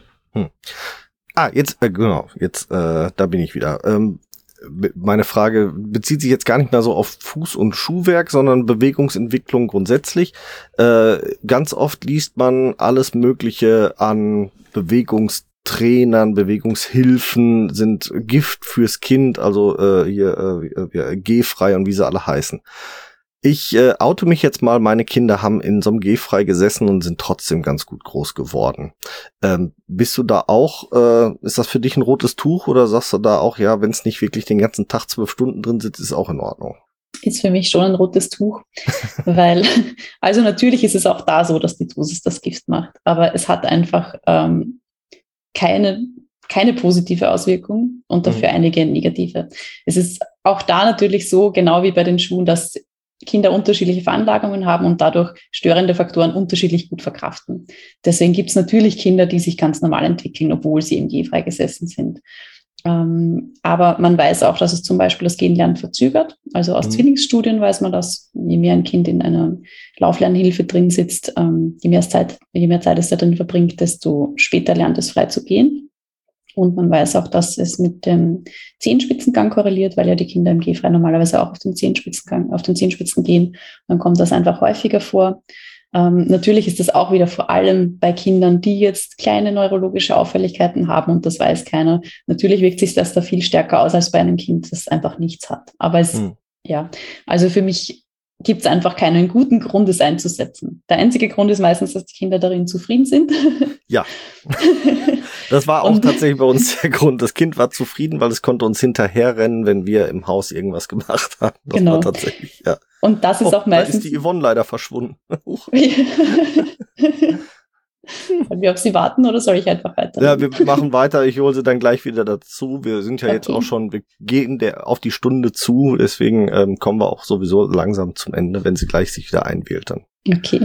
Jetzt da bin ich wieder. Meine Frage bezieht sich jetzt gar nicht mehr so auf Fuß- und Schuhwerk, sondern Bewegungsentwicklung grundsätzlich. Ganz oft liest man alles Mögliche an Bewegungstrainern, Bewegungshilfen sind Gift fürs Kind, also Gehfrei und wie sie alle heißen. Ich oute mich jetzt mal, meine Kinder haben in so einem Gehfrei gesessen und sind trotzdem ganz gut groß geworden. Bist du da auch, ist das für dich ein rotes Tuch oder sagst du da auch, ja, wenn es nicht wirklich den ganzen Tag 12 Stunden drin sitzt, ist auch in Ordnung? Ist für mich schon ein rotes Tuch, weil, also natürlich ist es auch da so, dass die Dosis das Gift macht, aber es hat einfach keine positive Auswirkung und dafür einige negative. Es ist auch da natürlich so, genau wie bei den Schuhen, dass Kinder unterschiedliche Veranlagungen haben und dadurch störende Faktoren unterschiedlich gut verkraften. Deswegen gibt es natürlich Kinder, die sich ganz normal entwickeln, obwohl sie im Gehfrei gesessen sind. Aber man weiß auch, dass es zum Beispiel das Gehenlernen verzögert. Also aus Zwillingsstudien weiß man, dass je mehr ein Kind in einer Lauflernhilfe drin sitzt, je mehr Zeit es da drin verbringt, desto später lernt es frei zu gehen. Und man weiß auch, dass es mit dem Zehenspitzengang korreliert, weil ja die Kinder im Gehfrei normalerweise auch auf den Zehenspitzen gehen. Dann kommt das einfach häufiger vor. Natürlich ist das auch wieder vor allem bei Kindern, die jetzt kleine neurologische Auffälligkeiten haben und das weiß keiner. Natürlich wirkt sich das da viel stärker aus als bei einem Kind, das einfach nichts hat. Aber also für mich gibt es einfach keinen guten Grund, es einzusetzen. Der einzige Grund ist meistens, dass die Kinder darin zufrieden sind. Ja. Das war auch tatsächlich bei uns der Grund. Das Kind war zufrieden, weil es konnte uns hinterherrennen, wenn wir im Haus irgendwas gemacht haben. Das war tatsächlich, ja. Und das ist auch meistens... Da ist die Yvonne leider verschwunden. Sollen wir auf sie warten oder soll ich einfach weiter? Ja, wir machen weiter. Ich hole sie dann gleich wieder dazu. Wir sind ja jetzt auch schon, wir gehen auf die Stunde zu. Deswegen kommen wir auch sowieso langsam zum Ende, wenn sie gleich sich wieder einwählt dann. Okay.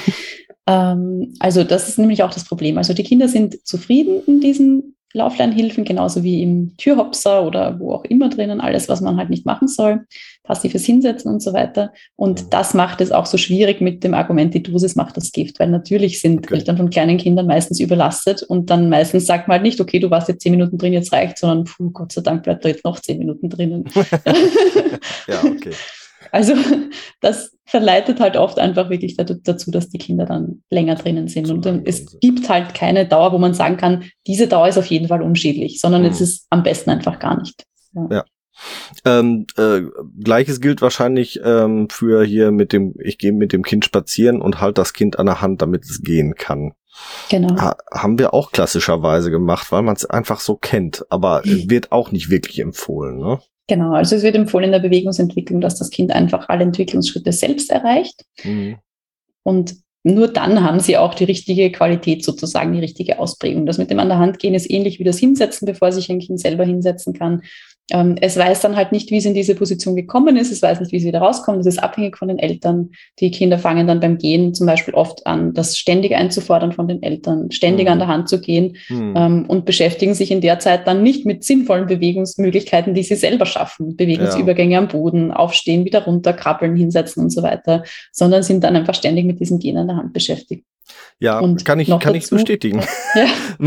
Also das ist nämlich auch das Problem. Also die Kinder sind zufrieden in diesen Lauflernhilfen, genauso wie im Türhopser oder wo auch immer drinnen, alles, was man halt nicht machen soll, passives Hinsetzen und so weiter. Und das macht es auch so schwierig mit dem Argument, die Dosis macht das Gift, weil natürlich sind Eltern von kleinen Kindern meistens überlastet und dann meistens sagt man halt nicht, okay, du warst jetzt 10 Minuten drin, jetzt reicht, sondern Gott sei Dank bleibt da jetzt noch 10 Minuten drinnen. Ja, okay. Also das verleitet halt oft einfach wirklich dazu, dass die Kinder dann länger drinnen sind. Und es gibt halt keine Dauer, wo man sagen kann, diese Dauer ist auf jeden Fall unschädlich, sondern es ist am besten einfach gar nicht. Ja. Gleiches gilt wahrscheinlich für hier ich gehe mit dem Kind spazieren und halt das Kind an der Hand, damit es gehen kann. Genau. Haben wir auch klassischerweise gemacht, weil man es einfach so kennt, aber wird auch nicht wirklich empfohlen, ne? Genau, also es wird empfohlen in der Bewegungsentwicklung, dass das Kind einfach alle Entwicklungsschritte selbst erreicht. Und nur dann haben sie auch die richtige Qualität sozusagen, die richtige Ausprägung. Das mit dem an der Hand gehen ist ähnlich wie das Hinsetzen, bevor sich ein Kind selber hinsetzen kann. Es weiß dann halt nicht, wie es in diese Position gekommen ist. Es weiß nicht, wie es wieder rauskommt. Das ist abhängig von den Eltern. Die Kinder fangen dann beim Gehen zum Beispiel oft an, das ständig einzufordern von den Eltern, ständig an der Hand zu gehen und beschäftigen sich in der Zeit dann nicht mit sinnvollen Bewegungsmöglichkeiten, die sie selber schaffen. Bewegungsübergänge am Boden, aufstehen, wieder runter, krabbeln, hinsetzen und so weiter, sondern sind dann einfach ständig mit diesem Gehen an der Hand beschäftigt. Ja, und kann ich bestätigen. Ja,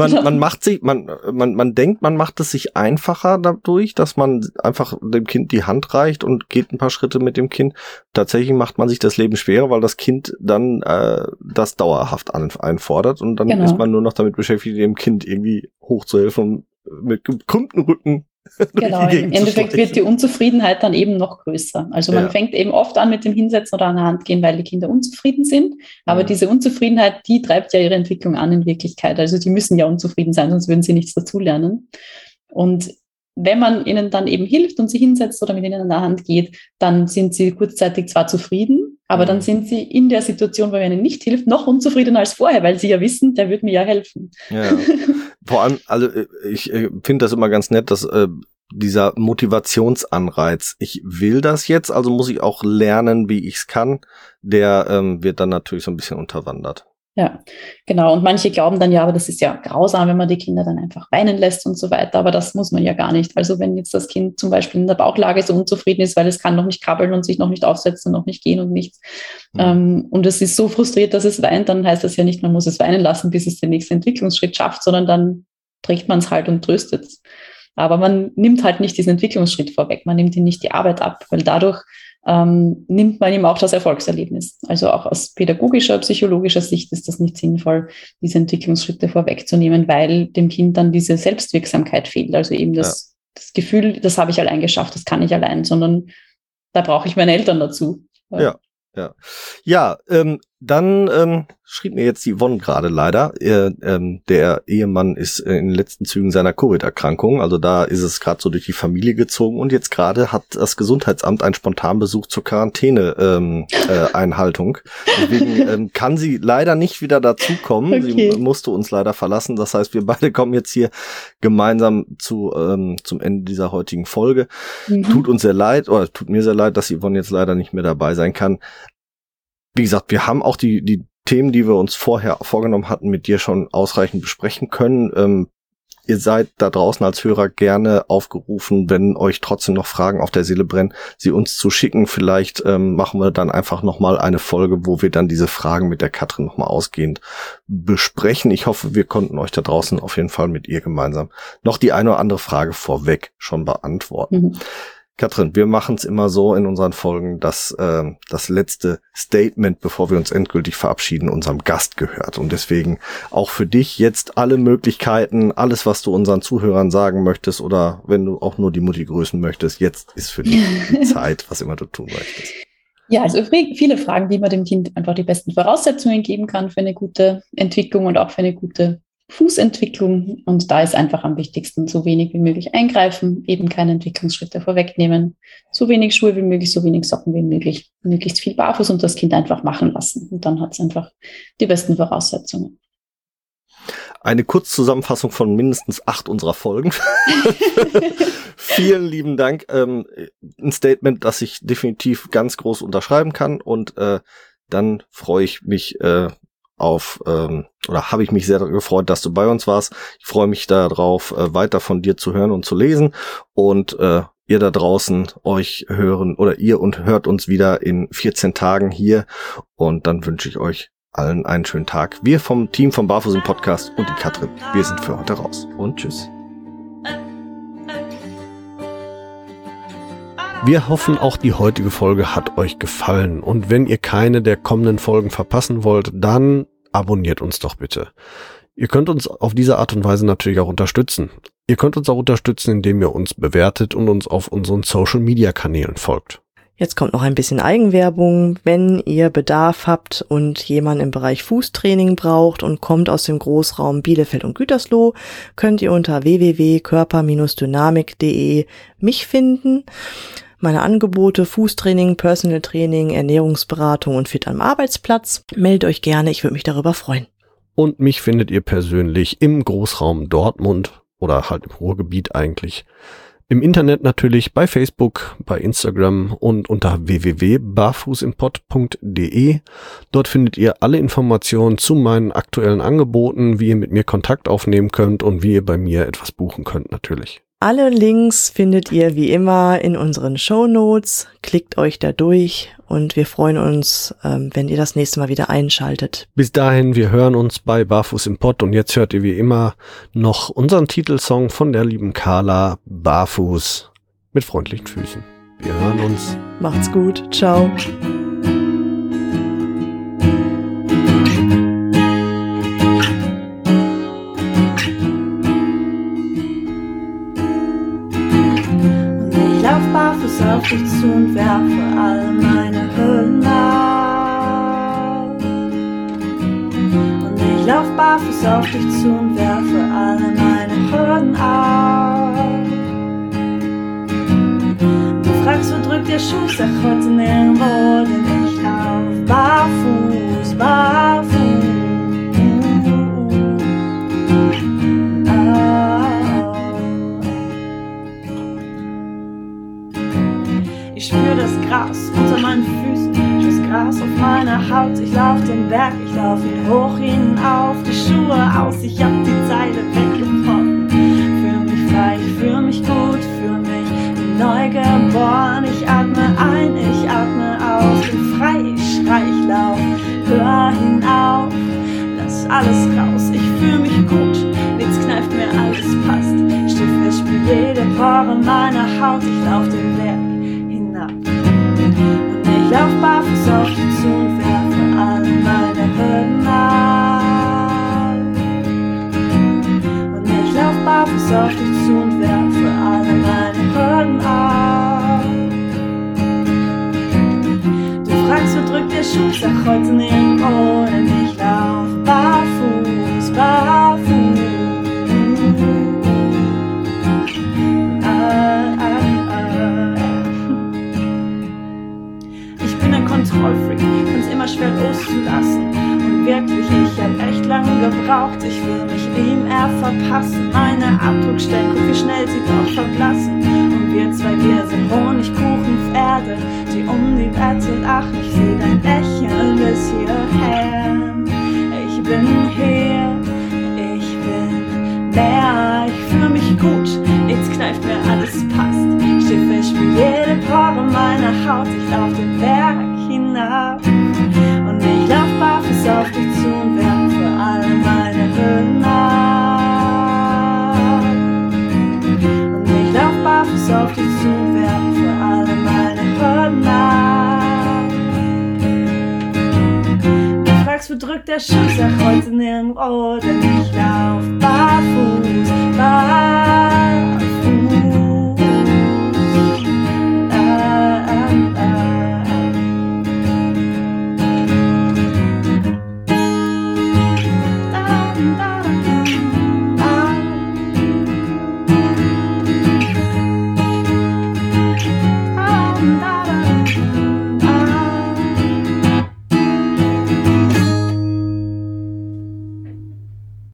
man denkt, man macht es sich einfacher dadurch, dass man einfach dem Kind die Hand reicht und geht ein paar Schritte mit dem Kind. Tatsächlich macht man sich das Leben schwerer, weil das Kind dann das dauerhaft einfordert und dann ist man nur noch damit beschäftigt, dem Kind irgendwie hochzuhelfen und mit gekrümmten Rücken. Genau, im Endeffekt wird die Unzufriedenheit dann eben noch größer. Also man fängt eben oft an mit dem Hinsetzen oder an der Hand gehen, weil die Kinder unzufrieden sind. Aber diese Unzufriedenheit, die treibt ja ihre Entwicklung an in Wirklichkeit. Also die müssen ja unzufrieden sein, sonst würden sie nichts dazulernen. Und wenn man ihnen dann eben hilft und sie hinsetzt oder mit ihnen an der Hand geht, dann sind sie kurzzeitig zwar zufrieden, aber dann sind sie in der Situation, wo man ihnen nicht hilft, noch unzufriedener als vorher, weil sie ja wissen, der wird mir ja helfen. Ja. Vor allem, also ich finde das immer ganz nett, dass dieser Motivationsanreiz, ich will das jetzt, also muss ich auch lernen, wie ich es kann, der wird dann natürlich so ein bisschen unterwandert. Ja, genau. Und manche glauben dann, ja, aber das ist ja grausam, wenn man die Kinder dann einfach weinen lässt und so weiter. Aber das muss man ja gar nicht. Also wenn jetzt das Kind zum Beispiel in der Bauchlage so unzufrieden ist, weil es kann noch nicht krabbeln und sich noch nicht aufsetzen, noch nicht gehen und nichts. Und es ist so frustriert, dass es weint, dann heißt das ja nicht, man muss es weinen lassen, bis es den nächsten Entwicklungsschritt schafft, sondern dann trägt man es halt und tröstet es. Aber man nimmt halt nicht diesen Entwicklungsschritt vorweg. Man nimmt ihm nicht die Arbeit ab, weil dadurch nimmt man ihm auch das Erfolgserlebnis. Also auch aus pädagogischer, psychologischer Sicht ist das nicht sinnvoll, diese Entwicklungsschritte vorwegzunehmen, weil dem Kind dann diese Selbstwirksamkeit fehlt. Also eben das Gefühl, das habe ich allein geschafft, das kann ich allein, sondern da brauche ich meine Eltern dazu. Ja, dann schrieb mir jetzt die Yvonne gerade leider, der Ehemann ist in den letzten Zügen seiner Covid-Erkrankung, also da ist es gerade so durch die Familie gezogen und jetzt gerade hat das Gesundheitsamt einen Spontanbesuch zur Quarantäne-Einhaltung. Deswegen kann sie leider nicht wieder dazukommen. Okay. Sie musste uns leider verlassen. Das heißt, wir beide kommen jetzt hier gemeinsam zum Ende dieser heutigen Folge. Tut uns sehr leid, oder tut mir sehr leid, dass Yvonne jetzt leider nicht mehr dabei sein kann. Wie gesagt, wir haben auch die Themen, die wir uns vorher vorgenommen hatten, mit dir schon ausreichend besprechen können. Ihr seid da draußen als Hörer gerne aufgerufen, wenn euch trotzdem noch Fragen auf der Seele brennen, sie uns zu schicken. Vielleicht machen wir dann einfach nochmal eine Folge, wo wir dann diese Fragen mit der Katrin nochmal ausgehend besprechen. Ich hoffe, wir konnten euch da draußen auf jeden Fall mit ihr gemeinsam noch die eine oder andere Frage vorweg schon beantworten. Katrin, wir machen es immer so in unseren Folgen, dass das letzte Statement, bevor wir uns endgültig verabschieden, unserem Gast gehört. Und deswegen auch für dich jetzt alle Möglichkeiten, alles, was du unseren Zuhörern sagen möchtest oder wenn du auch nur die Mutti grüßen möchtest, jetzt ist für dich die Zeit, was immer du tun möchtest. Ja, also viele Fragen, wie man dem Kind einfach die besten Voraussetzungen geben kann für eine gute Entwicklung und auch für eine gute Fußentwicklung, und da ist einfach am wichtigsten, so wenig wie möglich eingreifen, eben keine Entwicklungsschritte vorwegnehmen, so wenig Schuhe wie möglich, so wenig Socken wie möglich, möglichst viel barfuß und das Kind einfach machen lassen. Und dann hat es einfach die besten Voraussetzungen. Eine Kurzzusammenfassung von mindestens 8 unserer Folgen. Vielen lieben Dank. Ein Statement, das ich definitiv ganz groß unterschreiben kann, und dann freue ich mich oder habe ich mich sehr gefreut, dass du bei uns warst. Ich freue mich darauf, weiter von dir zu hören und zu lesen, und ihr da draußen hört uns wieder in 14 Tagen hier, und dann wünsche ich euch allen einen schönen Tag. Wir vom Team vom Barfuß Podcast und die Katrin, wir sind für heute raus und tschüss. Wir hoffen, auch die heutige Folge hat euch gefallen, und wenn ihr keine der kommenden Folgen verpassen wollt, dann abonniert uns doch bitte. Ihr könnt uns auf diese Art und Weise natürlich auch unterstützen. Ihr könnt uns auch unterstützen, indem ihr uns bewertet und uns auf unseren Social-Media-Kanälen folgt. Jetzt kommt noch ein bisschen Eigenwerbung. Wenn ihr Bedarf habt und jemanden im Bereich Fußtraining braucht und kommt aus dem Großraum Bielefeld und Gütersloh, könnt ihr unter www.körper-dynamik.de mich finden. Meine Angebote: Fußtraining, Personal Training, Ernährungsberatung und Fit am Arbeitsplatz. Meldet euch gerne, ich würde mich darüber freuen. Und mich findet ihr persönlich im Großraum Dortmund oder halt im Ruhrgebiet eigentlich. Im Internet natürlich, bei Facebook, bei Instagram und unter www.barfußimpod.de. Dort findet ihr alle Informationen zu meinen aktuellen Angeboten, wie ihr mit mir Kontakt aufnehmen könnt und wie ihr bei mir etwas buchen könnt natürlich. Alle Links findet ihr wie immer in unseren Shownotes. Klickt euch da durch und wir freuen uns, wenn ihr das nächste Mal wieder einschaltet. Bis dahin, wir hören uns bei Barfuß im Pott und jetzt hört ihr wie immer noch unseren Titelsong von der lieben Carla, Barfuß mit freundlichen Füßen. Wir hören uns. Macht's gut. Ciao. Barfuß auf dich zu und werfe all meine Hürden auf. Und ich lauf barfuß auf dich zu und werfe alle meine Hürden auf. Du fragst, wo drückt der Schuh, sag heute nirgendwo, denn ich lauf barfuß, barfuß. Ich spür das Gras unter meinen Füßen, das Gras auf meiner Haut. Ich lauf den Berg, ich lauf ihn hoch hinauf, die Schuhe aus, ich hab die Zeile weggebrochen. Fühl mich frei, ich fühl mich gut, fühl mich wie neu geboren. Ich atme ein, ich atme aus, bin frei, ich schrei, ich lauf, hör hinauf, lass alles raus. Ich fühl mich gut, nichts kneift mir, alles passt. Stief, ich spür jede Pore meiner Haut, ich lauf den Berg. Und ich lauf barfuß auf dich zu und werfe alle meine Hürden ab. Und ich lauf barfuß auf dich zu und werfe alle meine Hürden ab. Du fragst, wo drückt der Schuh, sag heute nirgendwo, denn ich lauf barfuß, barfuß. Kontrollfreak, find's immer schwer loszulassen. Und wirklich, ich hab echt lange gebraucht. Ich will mich ihm verpassen. Meine Abdruckstelle, guck wie schnell sie doch verblassen. Und wir zwei, wir sind Honigkuchenpferde, die um die Wette lachen. Ich seh dein Lächeln bis hierher. Ich bin hier, ich bin mehr. Ich fühl mich gut, nichts kneift mir, alles passt. Stiefel, ich spür jede Pore meiner Haut. Ich lauf den Berg hinab. Und ich lauf barfuß auf dich zu und werfe alle meine Hürden ab. Und ich lauf barfuß auf dich zu und werfe alle meine Hürden ab. Du fragst, wo drückt der Schuh, sag heute nirgendwo, denn ich lauf barfuß, barfuß.